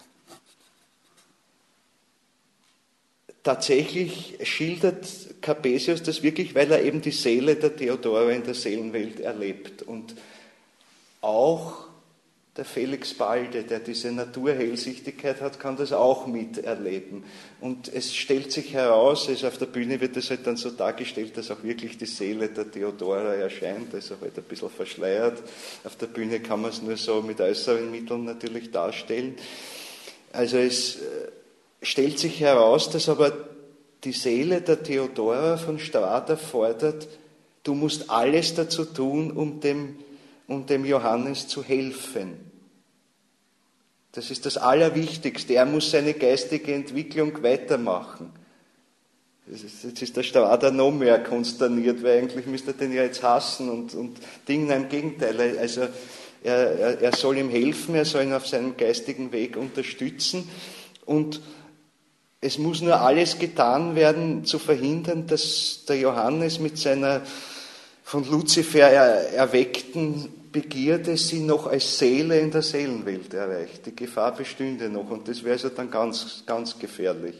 tatsächlich schildert Capesius das wirklich, weil er eben die Seele der Theodora in der Seelenwelt erlebt und auch der Felix Balde, der diese Naturhellsichtigkeit hat, kann das auch miterleben. Und es stellt sich heraus, also auf der Bühne wird das halt dann so dargestellt, dass auch wirklich die Seele der Theodora erscheint, also halt ein bisschen verschleiert. Auf der Bühne kann man es nur so mit äußeren Mitteln natürlich darstellen. Also es, stellt sich heraus, dass aber die Seele der Theodora von Strada fordert, du musst alles dazu tun, um dem, um dem Johannes zu helfen. Das ist das Allerwichtigste. Er muss seine geistige Entwicklung weitermachen. Jetzt ist der Strada noch mehr konsterniert, weil eigentlich müsste er den ja jetzt hassen und, und Ding, nein, im Gegenteil. Also er, er, er soll ihm helfen, er soll ihn auf seinem geistigen Weg unterstützen und es muss nur alles getan werden, zu verhindern, dass der Johannes mit seiner von Luzifer er, erweckten Begierde sie noch als Seele in der Seelenwelt erreicht. Die Gefahr bestünde noch und das wäre also dann ganz, ganz gefährlich.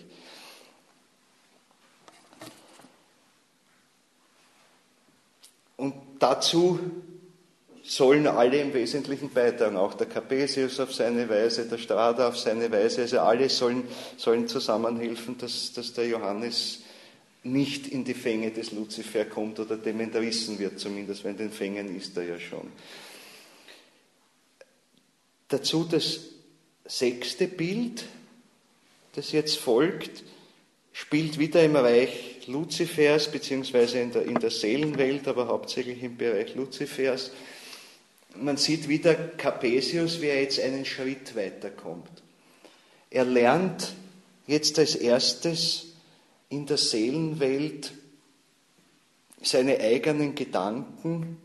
Und dazu sollen alle im Wesentlichen beitragen, auch der Capesius auf seine Weise, der Strada auf seine Weise, also alle sollen, sollen zusammenhelfen, dass, dass der Johannes nicht in die Fänge des Luzifer kommt oder dem entrissen wird, zumindest, weil in den Fängen ist er ja schon. Dazu das sechste Bild, das jetzt folgt, spielt wieder im Reich Luzifers, beziehungsweise in der, in der Seelenwelt, aber hauptsächlich im Bereich Luzifers. Man sieht wieder Capesius, wie er jetzt einen Schritt weiterkommt. Er lernt jetzt als erstes in der Seelenwelt seine eigenen Gedanken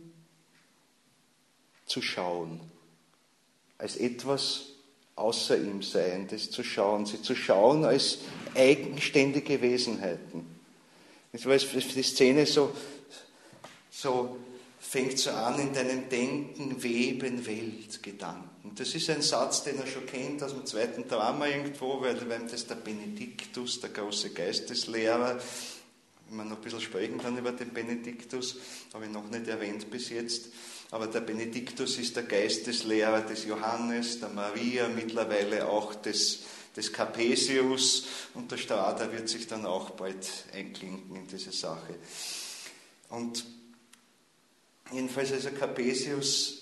zu schauen, als etwas außer ihm Seiendes zu schauen, sie zu schauen als eigenständige Wesenheiten. Ich weiß, die Szene so, so fängt so an, in deinem Denken weben Weltgedanken. Das ist ein Satz, den er schon kennt aus dem zweiten Drama irgendwo, weil, weil das der Benediktus, der große Geisteslehrer, wenn wir noch ein bisschen sprechen dann über den Benediktus, habe ich noch nicht erwähnt bis jetzt, aber der Benediktus ist der Geisteslehrer des Johannes, der Maria, mittlerweile auch des, des Capesius und der Strada wird sich dann auch bald einklinken in diese Sache. Und jedenfalls, also Capesius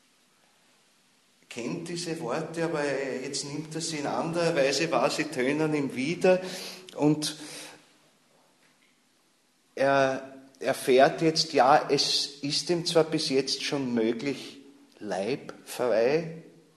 kennt diese Worte, aber jetzt nimmt er sie in anderer Weise wahr, sie tönen ihm wieder und er erfährt jetzt, ja, es ist ihm zwar bis jetzt schon möglich, leibfrei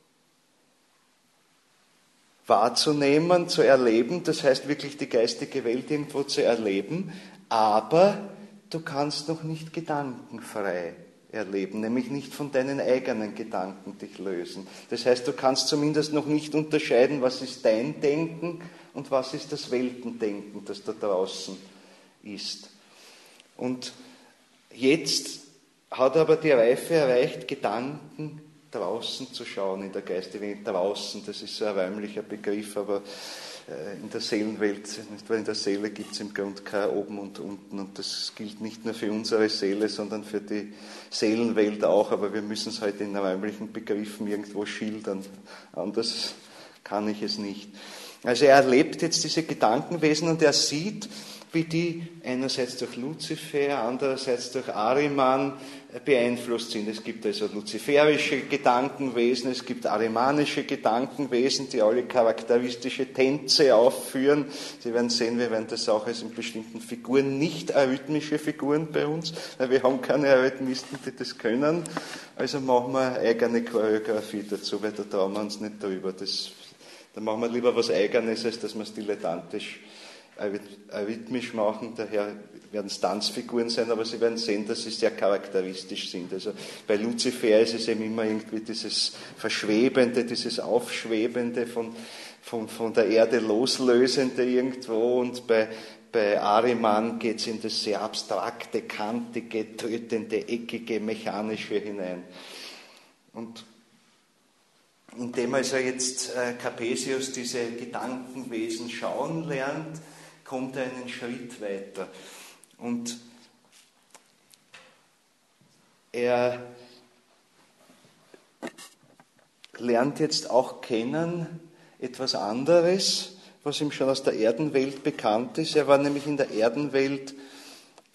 wahrzunehmen, zu erleben, das heißt wirklich die geistige Welt irgendwo zu erleben, aber du kannst noch nicht gedankenfrei erleben, nämlich nicht von deinen eigenen Gedanken dich lösen. Das heißt, du kannst zumindest noch nicht unterscheiden, was ist dein Denken und was ist das Weltendenken, das da draußen ist. Und jetzt hat er aber die Reife erreicht, Gedanken draußen zu schauen in der geistigen Welt. Draußen, das ist so ein räumlicher Begriff, aber in der Seelenwelt, nicht wahr? In der Seele gibt es im Grunde kein Oben und Unten und das gilt nicht nur für unsere Seele, sondern für die Seelenwelt auch, aber wir müssen es halt in räumlichen Begriffen irgendwo schildern, anders kann ich es nicht. Also er erlebt jetzt diese Gedankenwesen und er sieht, wie die einerseits durch Luzifer, andererseits durch Ahriman beeinflusst sind. Es gibt also luziferische Gedankenwesen, es gibt arimanische Gedankenwesen, die alle charakteristische Tänze aufführen. Sie werden sehen, wir werden das auch als in bestimmten Figuren, nicht arrhythmische Figuren bei uns, weil wir haben keine Arrhythmisten, die das können. Also machen wir eigene Choreografie dazu, weil da trauen wir uns nicht drüber. Das, da machen wir lieber was Eigenes, als dass wir es dilettantisch arrhythmisch machen, daher werden es Tanzfiguren sein, aber Sie werden sehen, dass sie sehr charakteristisch sind. Also bei Luzifer ist es eben immer irgendwie dieses Verschwebende, dieses Aufschwebende, von, von, von der Erde loslösende irgendwo und bei, bei Ahriman geht es in das sehr abstrakte, kantige, tötende, eckige, mechanische hinein. Und indem also jetzt äh, Capesius diese Gedankenwesen schauen lernt, kommt er einen Schritt weiter. Und er lernt jetzt auch kennen etwas anderes, was ihm schon aus der Erdenwelt bekannt ist. Er war nämlich in der Erdenwelt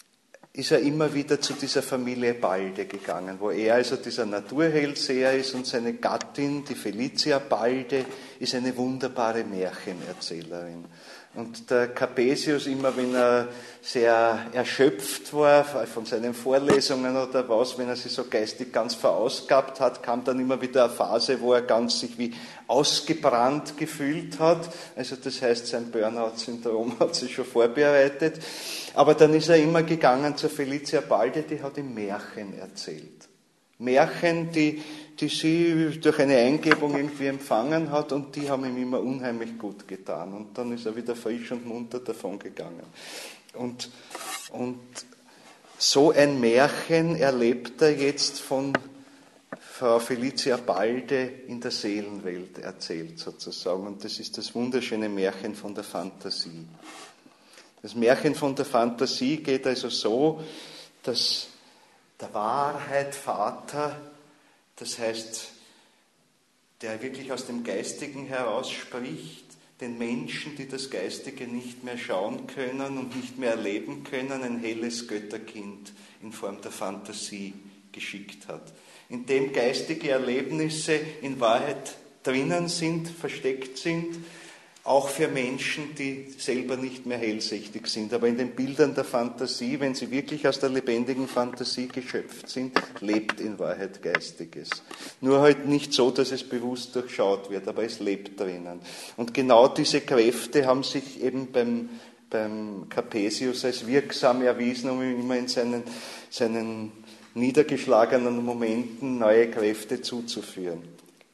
ist er immer wieder zu dieser Familie Balde gegangen, wo er also dieser Naturhellseher ist und seine Gattin, die Felicia Balde, ist eine wunderbare Märchenerzählerin. Und der Capesius, immer wenn er sehr erschöpft war von seinen Vorlesungen oder was, wenn er sich so geistig ganz verausgabt hat, kam dann immer wieder eine Phase, wo er ganz sich wie ausgebrannt gefühlt hat. Also das heißt, sein Burnout-Syndrom hat sich schon vorbereitet. Aber dann ist er immer gegangen zur Felicia Balde, die hat ihm Märchen erzählt. Märchen, die, die sie durch eine Eingebung irgendwie empfangen hat und die haben ihm immer unheimlich gut getan. Und dann ist er wieder frisch und munter davon gegangen. Und, und so ein Märchen erlebt er jetzt von Frau Felicia Balde in der Seelenwelt erzählt sozusagen. Und das ist das wunderschöne Märchen von der Fantasie. Das Märchen von der Fantasie geht also so, dass der Wahrheit Vater, das heißt, der wirklich aus dem Geistigen heraus spricht, den Menschen, die das Geistige nicht mehr schauen können und nicht mehr erleben können, ein helles Götterkind in Form der Fantasie geschickt hat. In dem geistige Erlebnisse in Wahrheit drinnen sind, versteckt sind, auch für Menschen, die selber nicht mehr hellsichtig sind. Aber in den Bildern der Fantasie, wenn sie wirklich aus der lebendigen Fantasie geschöpft sind, lebt in Wahrheit Geistiges. Nur halt nicht so, dass es bewusst durchschaut wird, aber es lebt drinnen. Und genau diese Kräfte haben sich eben beim, beim Capesius als wirksam erwiesen, um ihm immer in seinen, seinen niedergeschlagenen Momenten neue Kräfte zuzuführen.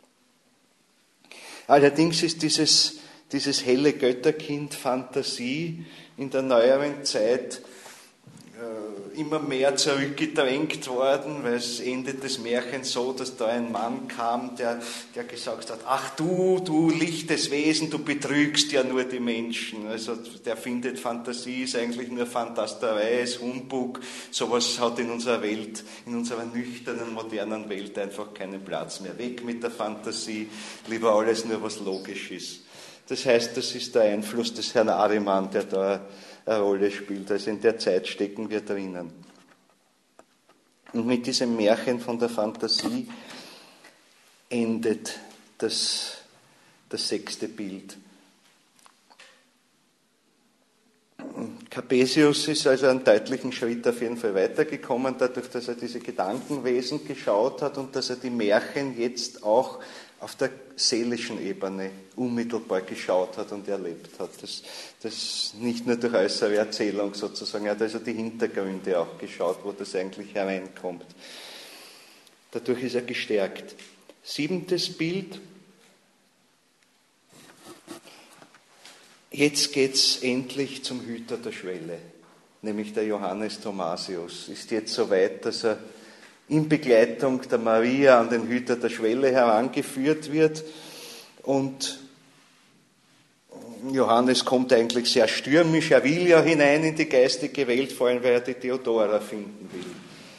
Allerdings ist dieses Dieses helle Götterkind Fantasie in der neueren Zeit äh, immer mehr zurückgedrängt worden, weil es endet das Märchen so, dass da ein Mann kam, der, der gesagt hat, ach du, du lichtes Wesen, du betrügst ja nur die Menschen. Also der findet, Fantasie ist eigentlich nur Fantasterei, ist Humbug. Sowas hat in unserer Welt, in unserer nüchternen, modernen Welt einfach keinen Platz mehr. Weg mit der Fantasie, lieber alles nur, was logisch ist. Das heißt, das ist der Einfluss des Herrn Ariman, der da eine Rolle spielt. Also in der Zeit stecken wir drinnen. Und mit diesem Märchen von der Fantasie endet das, das sechste Bild. Capesius ist also einen deutlichen Schritt auf jeden Fall weitergekommen, dadurch, dass er diese Gedankenwesen geschaut hat und dass er die Märchen jetzt auch auf der seelischen Ebene unmittelbar geschaut hat und erlebt hat. Das, das nicht nur durch äußere Erzählung sozusagen, er hat also die Hintergründe auch geschaut, wo das eigentlich hereinkommt. Dadurch ist er gestärkt. Siebentes Bild. Jetzt geht es endlich zum Hüter der Schwelle, nämlich der Johannes Thomasius. Ist jetzt so weit, dass er in Begleitung der Maria an den Hüter der Schwelle herangeführt wird. Und Johannes kommt eigentlich sehr stürmisch, er will ja hinein in die geistige Welt, vor allem weil er die Theodora finden will.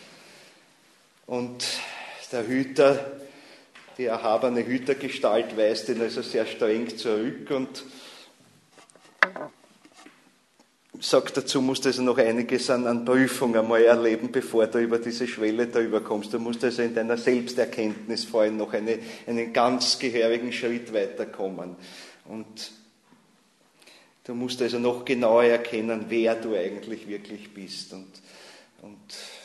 Und der Hüter, die erhabene Hütergestalt, weist ihn also sehr streng zurück und sagt dazu, musst also noch einiges an, an Prüfung einmal erleben, bevor du über diese Schwelle darüber kommst. Du musst also in deiner Selbsterkenntnis vor allem noch eine, einen ganz gehörigen Schritt weiterkommen. Und du musst also noch genauer erkennen, wer du eigentlich wirklich bist. Und, und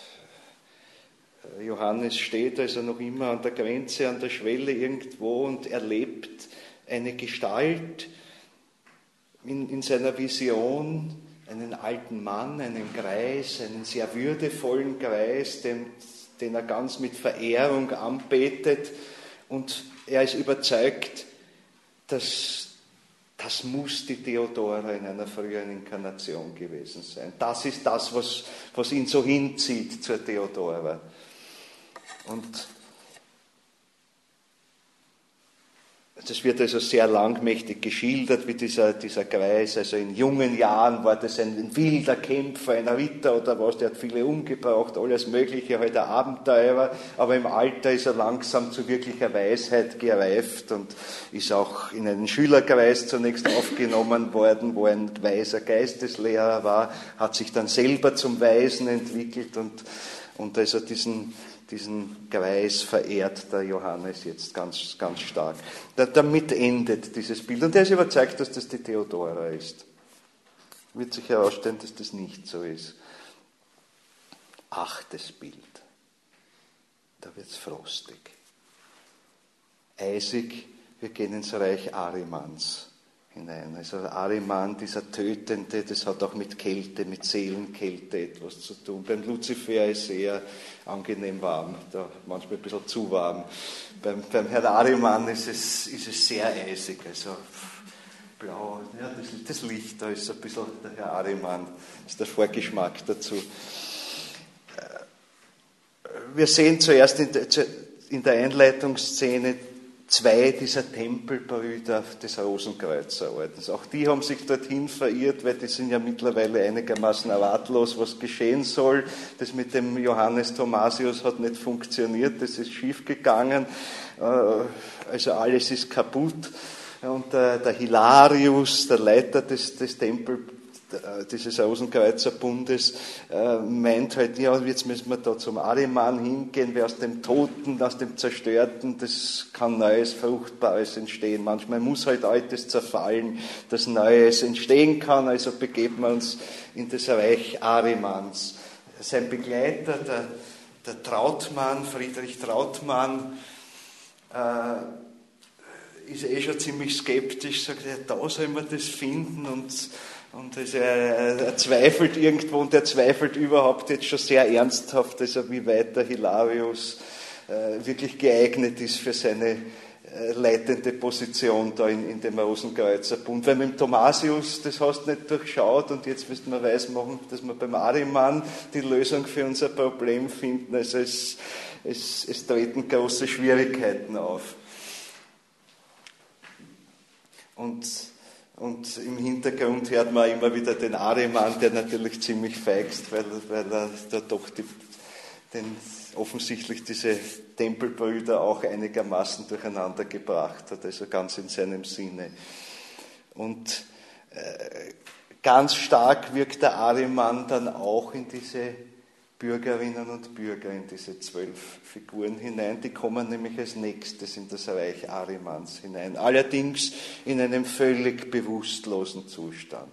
Johannes steht also noch immer an der Grenze, an der Schwelle irgendwo und erlebt eine Gestalt in, in seiner Vision, einen alten Mann, einen Greis, einen sehr würdevollen Greis, den, den er ganz mit Verehrung anbetet. Und er ist überzeugt, dass das muss die Theodora in einer früheren Inkarnation gewesen sein. Das ist das, was, was ihn so hinzieht zur Theodora. Und Das wird also sehr langmächtig geschildert, wie dieser, dieser Greis, also in jungen Jahren war das ein, ein wilder Kämpfer, ein Ritter oder was, der hat viele umgebracht, alles Mögliche, halt ein Abenteurer, aber im Alter ist er langsam zu wirklicher Weisheit gereift und ist auch in einen Schülerkreis zunächst aufgenommen worden, wo ein weiser Geisteslehrer war, hat sich dann selber zum Weisen entwickelt und, und also diesen Diesen Greis verehrt der Johannes jetzt ganz, ganz stark. Da, damit endet dieses Bild. Und er ist überzeugt, dass das die Theodora ist. Wird sich herausstellen, dass das nicht so ist. Achtes Bild. Da wird es frostig. Eisig, wir gehen ins Reich Arimans hinein. Also Ariman, dieser Tötende, das hat auch mit Kälte, mit Seelenkälte etwas zu tun. Beim Luzifer ist es eher angenehm warm, da manchmal ein bisschen zu warm. Beim, beim Herrn Ariman ist es, ist es sehr eisig, also blau, ja, das, das Licht, da ist ein bisschen der Herr Ariman, ist der Vorgeschmack dazu. Wir sehen zuerst in der, in der Einleitungsszene zwei dieser Tempelbrüder des Rosenkreuzerordens. Auch die haben sich dorthin verirrt, weil die sind ja mittlerweile einigermaßen ratlos, was geschehen soll. Das mit dem Johannes Thomasius hat nicht funktioniert, das ist schiefgegangen. Also alles ist kaputt. Und der, der Hilarius, der Leiter des, des Tempels, dieses Rosenkreuzerbundes, äh, meint halt, ja, jetzt müssen wir da zum Ariman hingehen, wer aus dem Toten, aus dem Zerstörten, das kann Neues, Fruchtbares entstehen. Manchmal muss halt Altes zerfallen, dass Neues entstehen kann, also begeben wir uns in das Reich Arimans. Sein Begleiter, der, der Trautmann, Friedrich Trautmann, äh, ist eh schon ziemlich skeptisch, sagt er, da soll man das finden und Und also er, er zweifelt irgendwo und er zweifelt überhaupt jetzt schon sehr ernsthaft, also wie weit der Hilarius äh, wirklich geeignet ist für seine äh, leitende Position da in, in dem Rosenkreuzerbund. Weil mit dem Thomasius, das hast du nicht durchschaut und jetzt müssen wir weismachen, dass wir beim Ariman die Lösung für unser Problem finden. Also es, es, es treten große Schwierigkeiten auf. Und Und im Hintergrund hört man immer wieder den Ariman, der natürlich ziemlich feigst, weil, weil er da doch die, den, offensichtlich diese Tempelbrüder auch einigermaßen durcheinander gebracht hat, also ganz in seinem Sinne. Und äh, ganz stark wirkt der Ariman dann auch in diese Bürgerinnen und Bürger, in diese zwölf Figuren hinein. Die kommen nämlich als nächstes in das Reich Arimans hinein. Allerdings in einem völlig bewusstlosen Zustand.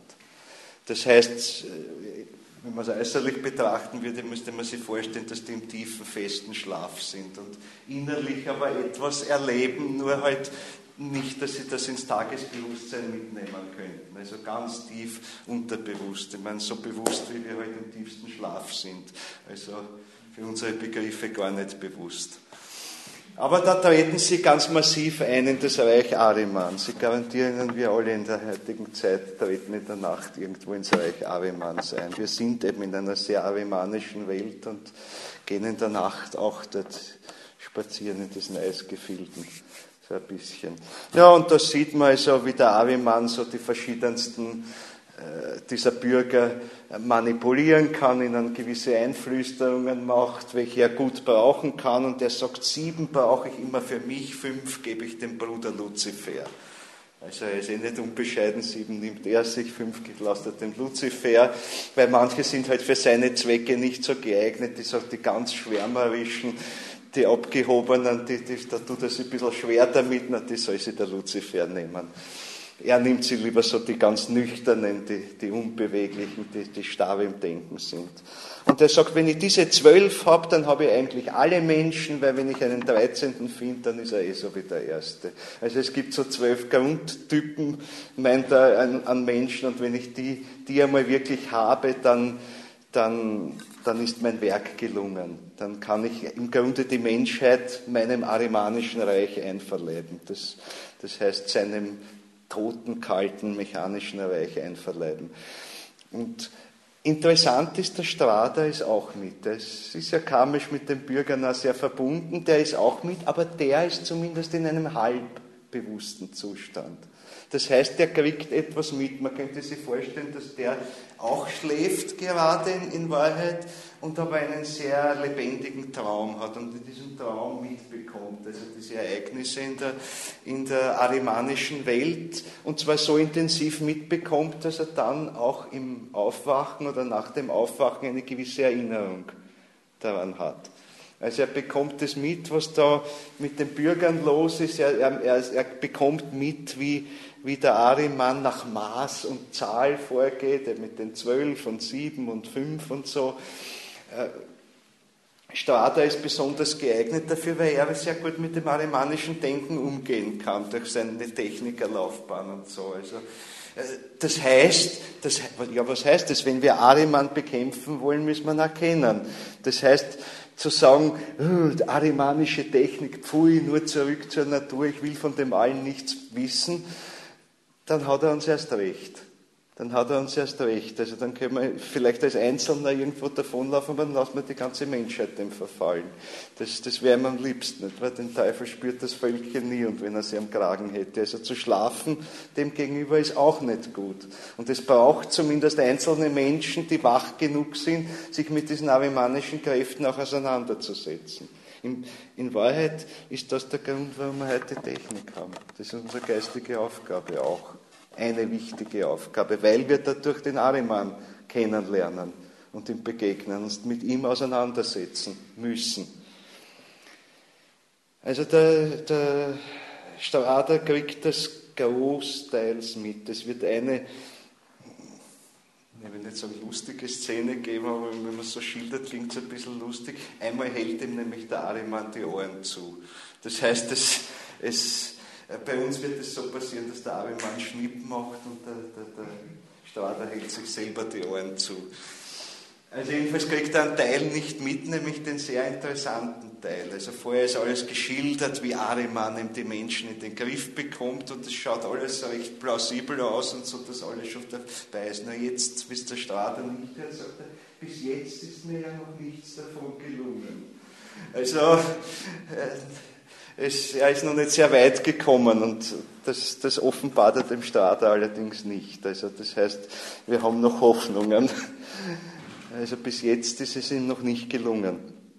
Das heißt, wenn man es äußerlich betrachten würde, müsste man sich vorstellen, dass die im tiefen, festen Schlaf sind und innerlich aber etwas erleben, nur halt nicht, dass sie das ins Tagesbewusstsein mitnehmen könnten. Also ganz tief unterbewusst. Ich meine, so bewusst, wie wir heute im tiefsten Schlaf sind. Also für unsere Begriffe gar nicht bewusst. Aber da treten sie ganz massiv ein in das Reich Arimans. Sie garantieren Ihnen, wir alle in der heutigen Zeit treten in der Nacht irgendwo ins Reich Arimans ein. Wir sind eben in einer sehr arimanischen Welt und gehen in der Nacht auch dort spazieren in diesen Eisgefilden. So ein bisschen. Ja, und da sieht man also, wie der Ariman so die verschiedensten äh, dieser Bürger manipulieren kann, ihnen gewisse Einflüsterungen macht, welche er gut brauchen kann. Und er sagt, sieben brauche ich immer für mich, fünf gebe ich dem Bruder Luzifer. Also er ist eh nicht unbescheiden, sieben nimmt er sich, fünf lasst er dem Luzifer, weil manche sind halt für seine Zwecke nicht so geeignet, die sagt, die ganz schwärmerischen, die Abgehobenen, die, die, da tut er sich ein bisschen schwer damit, na, die soll sich der Luzifer nehmen. Er nimmt sie lieber so die ganz Nüchternen, die, die Unbeweglichen, die, die starr im Denken sind. Und er sagt, wenn ich diese zwölf habe, dann habe ich eigentlich alle Menschen, weil wenn ich einen dreizehnten finde, dann ist er eh so wie der Erste. Also es gibt so zwölf Grundtypen, meint er, an, an Menschen, und wenn ich die, die einmal wirklich habe, dann, dann, dann ist mein Werk gelungen. Dann kann ich im Grunde die Menschheit meinem arimanischen Reich einverleiben. Das, das heißt, seinem toten, kalten, mechanischen Reich einverleiben. Und interessant ist, der Strada ist auch mit. Es ist ja karmisch mit den Bürgern auch sehr verbunden, der ist auch mit, aber der ist zumindest in einem Halb bewussten Zustand. Das heißt, der kriegt etwas mit. Man könnte sich vorstellen, dass der auch schläft gerade in, in Wahrheit und aber einen sehr lebendigen Traum hat und in diesem Traum mitbekommt. Also diese Ereignisse in der, in der arimanischen Welt und zwar so intensiv mitbekommt, dass er dann auch im Aufwachen oder nach dem Aufwachen eine gewisse Erinnerung daran hat. Also er bekommt es mit, was da mit den Bürgern los ist. Er, er, er bekommt mit, wie, wie der Ahriman nach Maß und Zahl vorgeht, mit den zwölf und sieben und fünf und so. Strada ist besonders geeignet dafür, weil er sehr gut mit dem ahrimanischen Denken umgehen kann, durch seine Technikerlaufbahn und so. Also, das heißt, das, ja, was heißt das? Wenn wir Ahriman bekämpfen wollen, müssen wir ihn erkennen. Das heißt, zu sagen, oh, arimanische Technik, pfui, nur zurück zur Natur, ich will von dem allen nichts wissen, dann hat er uns erst recht. Dann hat er uns erst recht. Also dann können wir vielleicht als Einzelner irgendwo davonlaufen, aber dann lassen wir die ganze Menschheit dem verfallen. Das, das wäre ihm am liebsten, nicht? Weil den Teufel spürt das Völkchen nie und wenn er sie am Kragen hätte. Also zu schlafen dem gegenüber ist auch nicht gut. Und es braucht zumindest einzelne Menschen, die wach genug sind, sich mit diesen arimanischen Kräften auch auseinanderzusetzen. In, in Wahrheit ist das der Grund, warum wir heute Technik haben. Das ist unsere geistige Aufgabe auch. Eine wichtige Aufgabe, weil wir dadurch den Ahriman kennenlernen und ihm begegnen, uns mit ihm auseinandersetzen müssen. Also der, der Strada kriegt das großteils mit. Es wird eine, ich will nicht sagen lustige Szene geben, aber wenn man es so schildert, klingt es ein bisschen lustig. Einmal hält ihm nämlich der Ahriman die Ohren zu. Das heißt, es, es bei uns wird es so passieren, dass der Ahriman Schnipp macht und der, der, der Strada hält sich selber die Ohren zu. Also jedenfalls kriegt er einen Teil nicht mit, nämlich den sehr interessanten Teil. Also vorher ist alles geschildert, wie Ahriman die Menschen in den Griff bekommt und es schaut alles recht plausibel aus und so, dass alles schon dabei ist. Nur jetzt, bis der Strada nicht hört, sagt er, bis jetzt ist mir ja noch nichts davon gelungen. Also, äh, Es, er ist noch nicht sehr weit gekommen und das, das offenbart er dem Strada allerdings nicht. Also das heißt, wir haben noch Hoffnungen. Also bis jetzt ist es ihm noch nicht gelungen.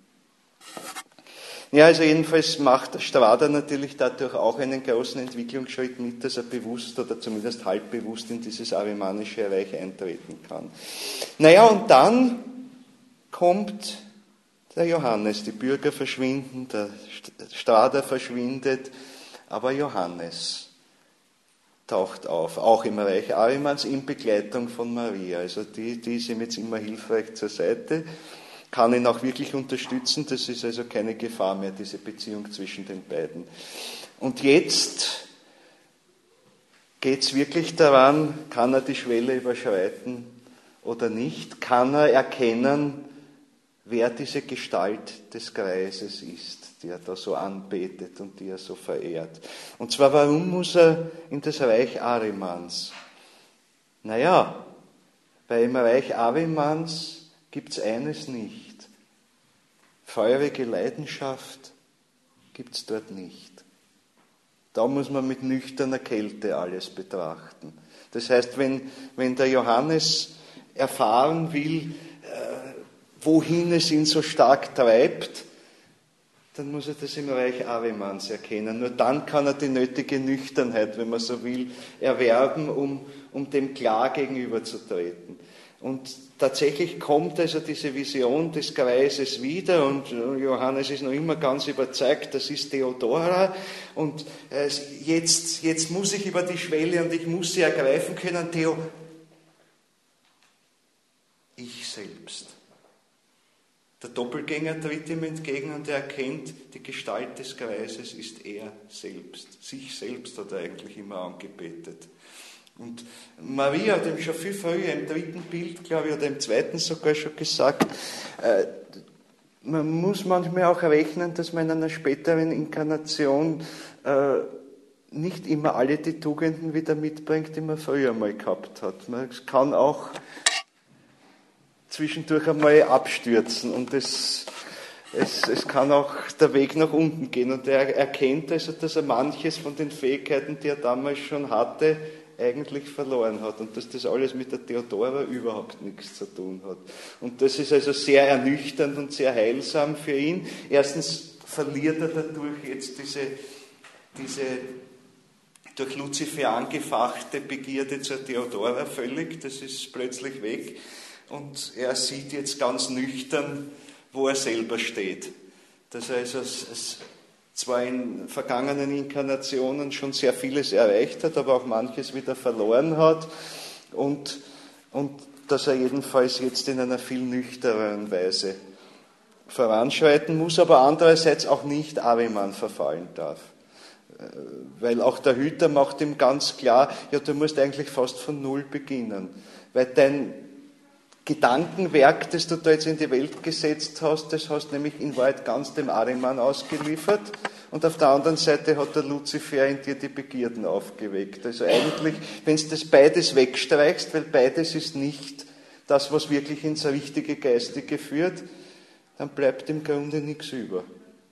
Ja, also jedenfalls macht der Strada natürlich dadurch auch einen großen Entwicklungsschritt mit, dass er bewusst oder zumindest halbbewusst in dieses arimanische Reich eintreten kann. Naja, und dann kommt der Johannes, die Bürger verschwinden, der Strada verschwindet, aber Johannes taucht auf, auch im Reich Ahrimans in Begleitung von Maria. Also die, die ist ihm jetzt immer hilfreich zur Seite, kann ihn auch wirklich unterstützen, das ist also keine Gefahr mehr, diese Beziehung zwischen den beiden. Und jetzt geht es wirklich daran, kann er die Schwelle überschreiten oder nicht, kann er erkennen, wer diese Gestalt des Greises ist, die er da so anbetet und die er so verehrt. Und zwar, warum muss er in das Reich Ahrimans? Naja, weil im Reich Ahrimans gibt es eines nicht. Feurige Leidenschaft gibt es dort nicht. Da muss man mit nüchterner Kälte alles betrachten. Das heißt, wenn, wenn der Johannes erfahren will, wohin es ihn so stark treibt, dann muss er das im Reich Ahrimans erkennen. Nur dann kann er die nötige Nüchternheit, wenn man so will, erwerben, um, um dem klar gegenüberzutreten. Und tatsächlich kommt also diese Vision des Greises wieder und Johannes ist noch immer ganz überzeugt, das ist Theodora und jetzt, jetzt muss ich über die Schwelle und ich muss sie ergreifen können, Theo, ich selbst. Der Doppelgänger tritt ihm entgegen und er erkennt, die Gestalt des Greises ist er selbst. Sich selbst hat er eigentlich immer angebetet. Und Maria hat ihm schon viel früher im dritten Bild, glaube ich, oder im zweiten sogar schon gesagt, äh, man muss manchmal auch rechnen, dass man in einer späteren Inkarnation äh, nicht immer alle die Tugenden wieder mitbringt, die man früher mal gehabt hat. Man kann auch zwischendurch einmal abstürzen und das es, es kann auch der Weg nach unten gehen. Und er erkennt also, dass er manches von den Fähigkeiten, die er damals schon hatte, eigentlich verloren hat und dass das alles mit der Theodora überhaupt nichts zu tun hat. Und das ist also sehr ernüchternd und sehr heilsam für ihn. Erstens verliert er dadurch jetzt diese, diese durch Luzifer angefachte Begierde zur Theodora völlig, das ist plötzlich weg und er sieht jetzt ganz nüchtern, wo er selber steht. Dass er also zwar in vergangenen Inkarnationen schon sehr vieles erreicht hat, aber auch manches wieder verloren hat und, und dass er jedenfalls jetzt in einer viel nüchterneren Weise voranschreiten muss, aber andererseits auch nicht Ahriman verfallen darf. Weil auch der Hüter macht ihm ganz klar, ja, du musst eigentlich fast von Null beginnen, weil dein Gedankenwerk, das du da jetzt in die Welt gesetzt hast, das hast nämlich in Wahrheit ganz dem Ahriman ausgeliefert und auf der anderen Seite hat der Luzifer in dir die Begierden aufgeweckt. Also eigentlich, wenn du das beides wegstreichst, weil beides ist nicht das, was wirklich ins richtige Geistige führt, dann bleibt im Grunde nichts über.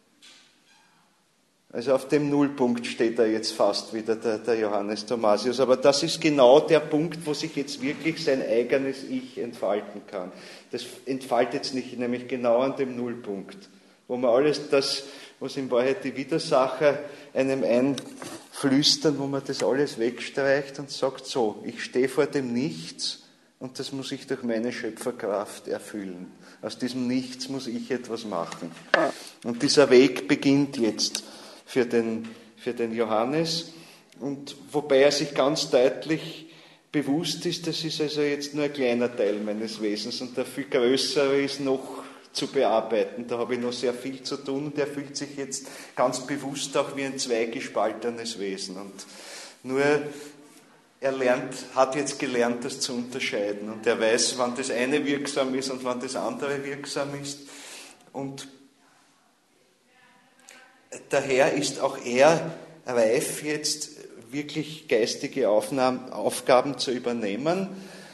Also auf dem Nullpunkt steht da jetzt fast wieder der, der Johannes Thomasius. Aber das ist genau der Punkt, wo sich jetzt wirklich sein eigenes Ich entfalten kann. Das entfaltet sich nicht, nämlich genau an dem Nullpunkt, wo man alles das, was in Wahrheit die Widersacher einem einflüstern, wo man das alles wegstreicht und sagt, so, ich stehe vor dem Nichts und das muss ich durch meine Schöpferkraft erfüllen. Aus diesem Nichts muss ich etwas machen. Und dieser Weg beginnt jetzt für den, für den Johannes. Und wobei er sich ganz deutlich bewusst ist, das ist also jetzt nur ein kleiner Teil meines Wesens und der viel größere ist noch zu bearbeiten. Da habe ich noch sehr viel zu tun und er fühlt sich jetzt ganz bewusst auch wie ein zweigespaltenes Wesen. Und nur er lernt, hat jetzt gelernt, das zu unterscheiden und er weiß, wann das eine wirksam ist und wann das andere wirksam ist. Und daher ist auch er reif, jetzt wirklich geistige Aufnahmen, Aufgaben zu übernehmen.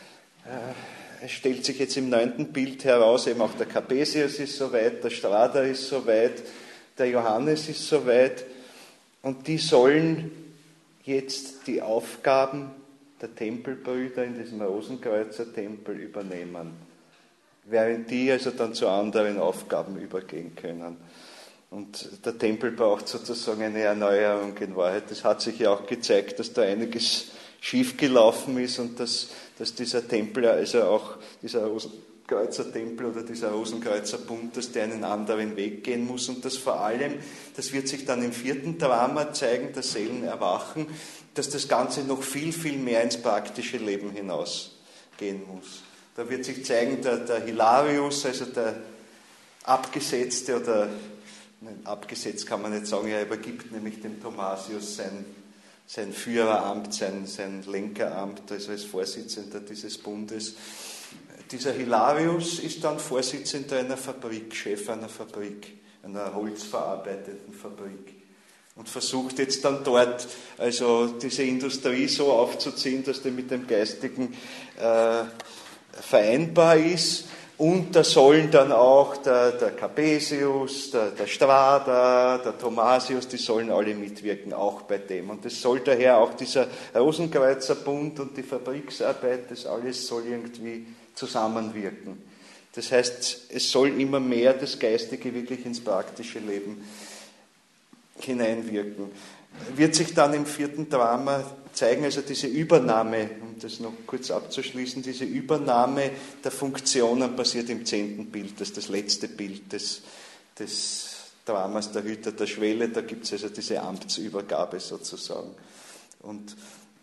Es stellt sich jetzt im neunten Bild heraus, eben auch der Capesius ist soweit, der Strada ist soweit, der Johannes ist soweit und die sollen jetzt die Aufgaben der Tempelbrüder in diesem Rosenkreuzer Tempel übernehmen, während die also dann zu anderen Aufgaben übergehen können. Und der Tempel braucht sozusagen eine Erneuerung in Wahrheit. Das hat sich ja auch gezeigt, dass da einiges schiefgelaufen ist und dass, dass dieser Tempel, also auch dieser Rosenkreuzer Tempel oder dieser Rosenkreuzer Bund, dass der einen anderen Weg gehen muss und dass vor allem, das wird sich dann im vierten Drama zeigen, das Seelenerwachen, dass das Ganze noch viel, viel mehr ins praktische Leben hinausgehen muss. Da wird sich zeigen, der, der Hilarius, also der Abgesetzte oder abgesetzt kann man nicht sagen, er übergibt nämlich dem Thomasius sein, sein Führeramt, sein, sein Lenkeramt, also als Vorsitzender dieses Bundes. Dieser Hilarius ist dann Vorsitzender einer Fabrik, Chef einer Fabrik, einer holzverarbeitenden Fabrik und versucht jetzt dann dort also diese Industrie so aufzuziehen, dass die mit dem Geistigen äh, vereinbar ist. Und da sollen dann auch der, der Capesius, der, der Strada, der Thomasius, die sollen alle mitwirken, auch bei dem. Und es soll daher auch dieser Rosenkreuzer Bund und die Fabriksarbeit, das alles soll irgendwie zusammenwirken. Das heißt, es soll immer mehr das Geistige wirklich ins praktische Leben hineinwirken. Wird sich dann im vierten Drama zeigen, also diese Übernahme, um das noch kurz abzuschließen, diese Übernahme der Funktionen passiert im zehnten Bild, das ist das letzte Bild des, des Dramas der Hüter der Schwelle, da gibt es also diese Amtsübergabe sozusagen. Und,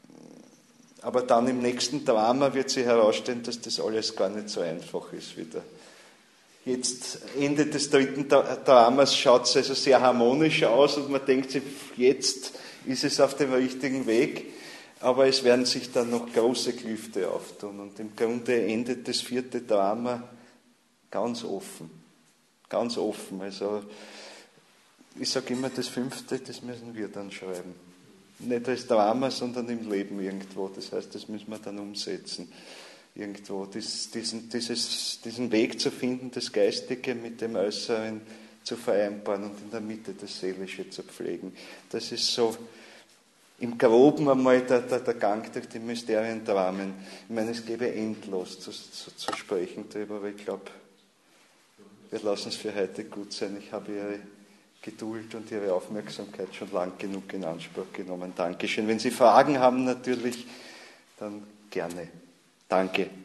aber dann im nächsten Drama wird sich herausstellen, dass das alles gar nicht so einfach ist wieder. Jetzt, Ende des dritten Dramas, schaut es also sehr harmonisch aus und man denkt sich, jetzt ist es auf dem richtigen Weg, aber es werden sich dann noch große Klüfte auftun und im Grunde endet das vierte Drama ganz offen, ganz offen. Also ich sage immer, das fünfte, das müssen wir dann schreiben. Nicht als Drama, sondern im Leben irgendwo, das heißt, das müssen wir dann umsetzen. Irgendwo dies, diesen, dieses, diesen Weg zu finden, das Geistige mit dem Äußeren zu vereinbaren und in der Mitte das Seelische zu pflegen. Das ist so im Groben einmal der, der, der Gang durch die Mysteriendramen. Ich meine, es gäbe endlos zu, zu, zu sprechen darüber, aber ich glaube, wir lassen es für heute gut sein. Ich habe Ihre Geduld und Ihre Aufmerksamkeit schon lang genug in Anspruch genommen. Dankeschön. Wenn Sie Fragen haben natürlich, dann gerne. Danke.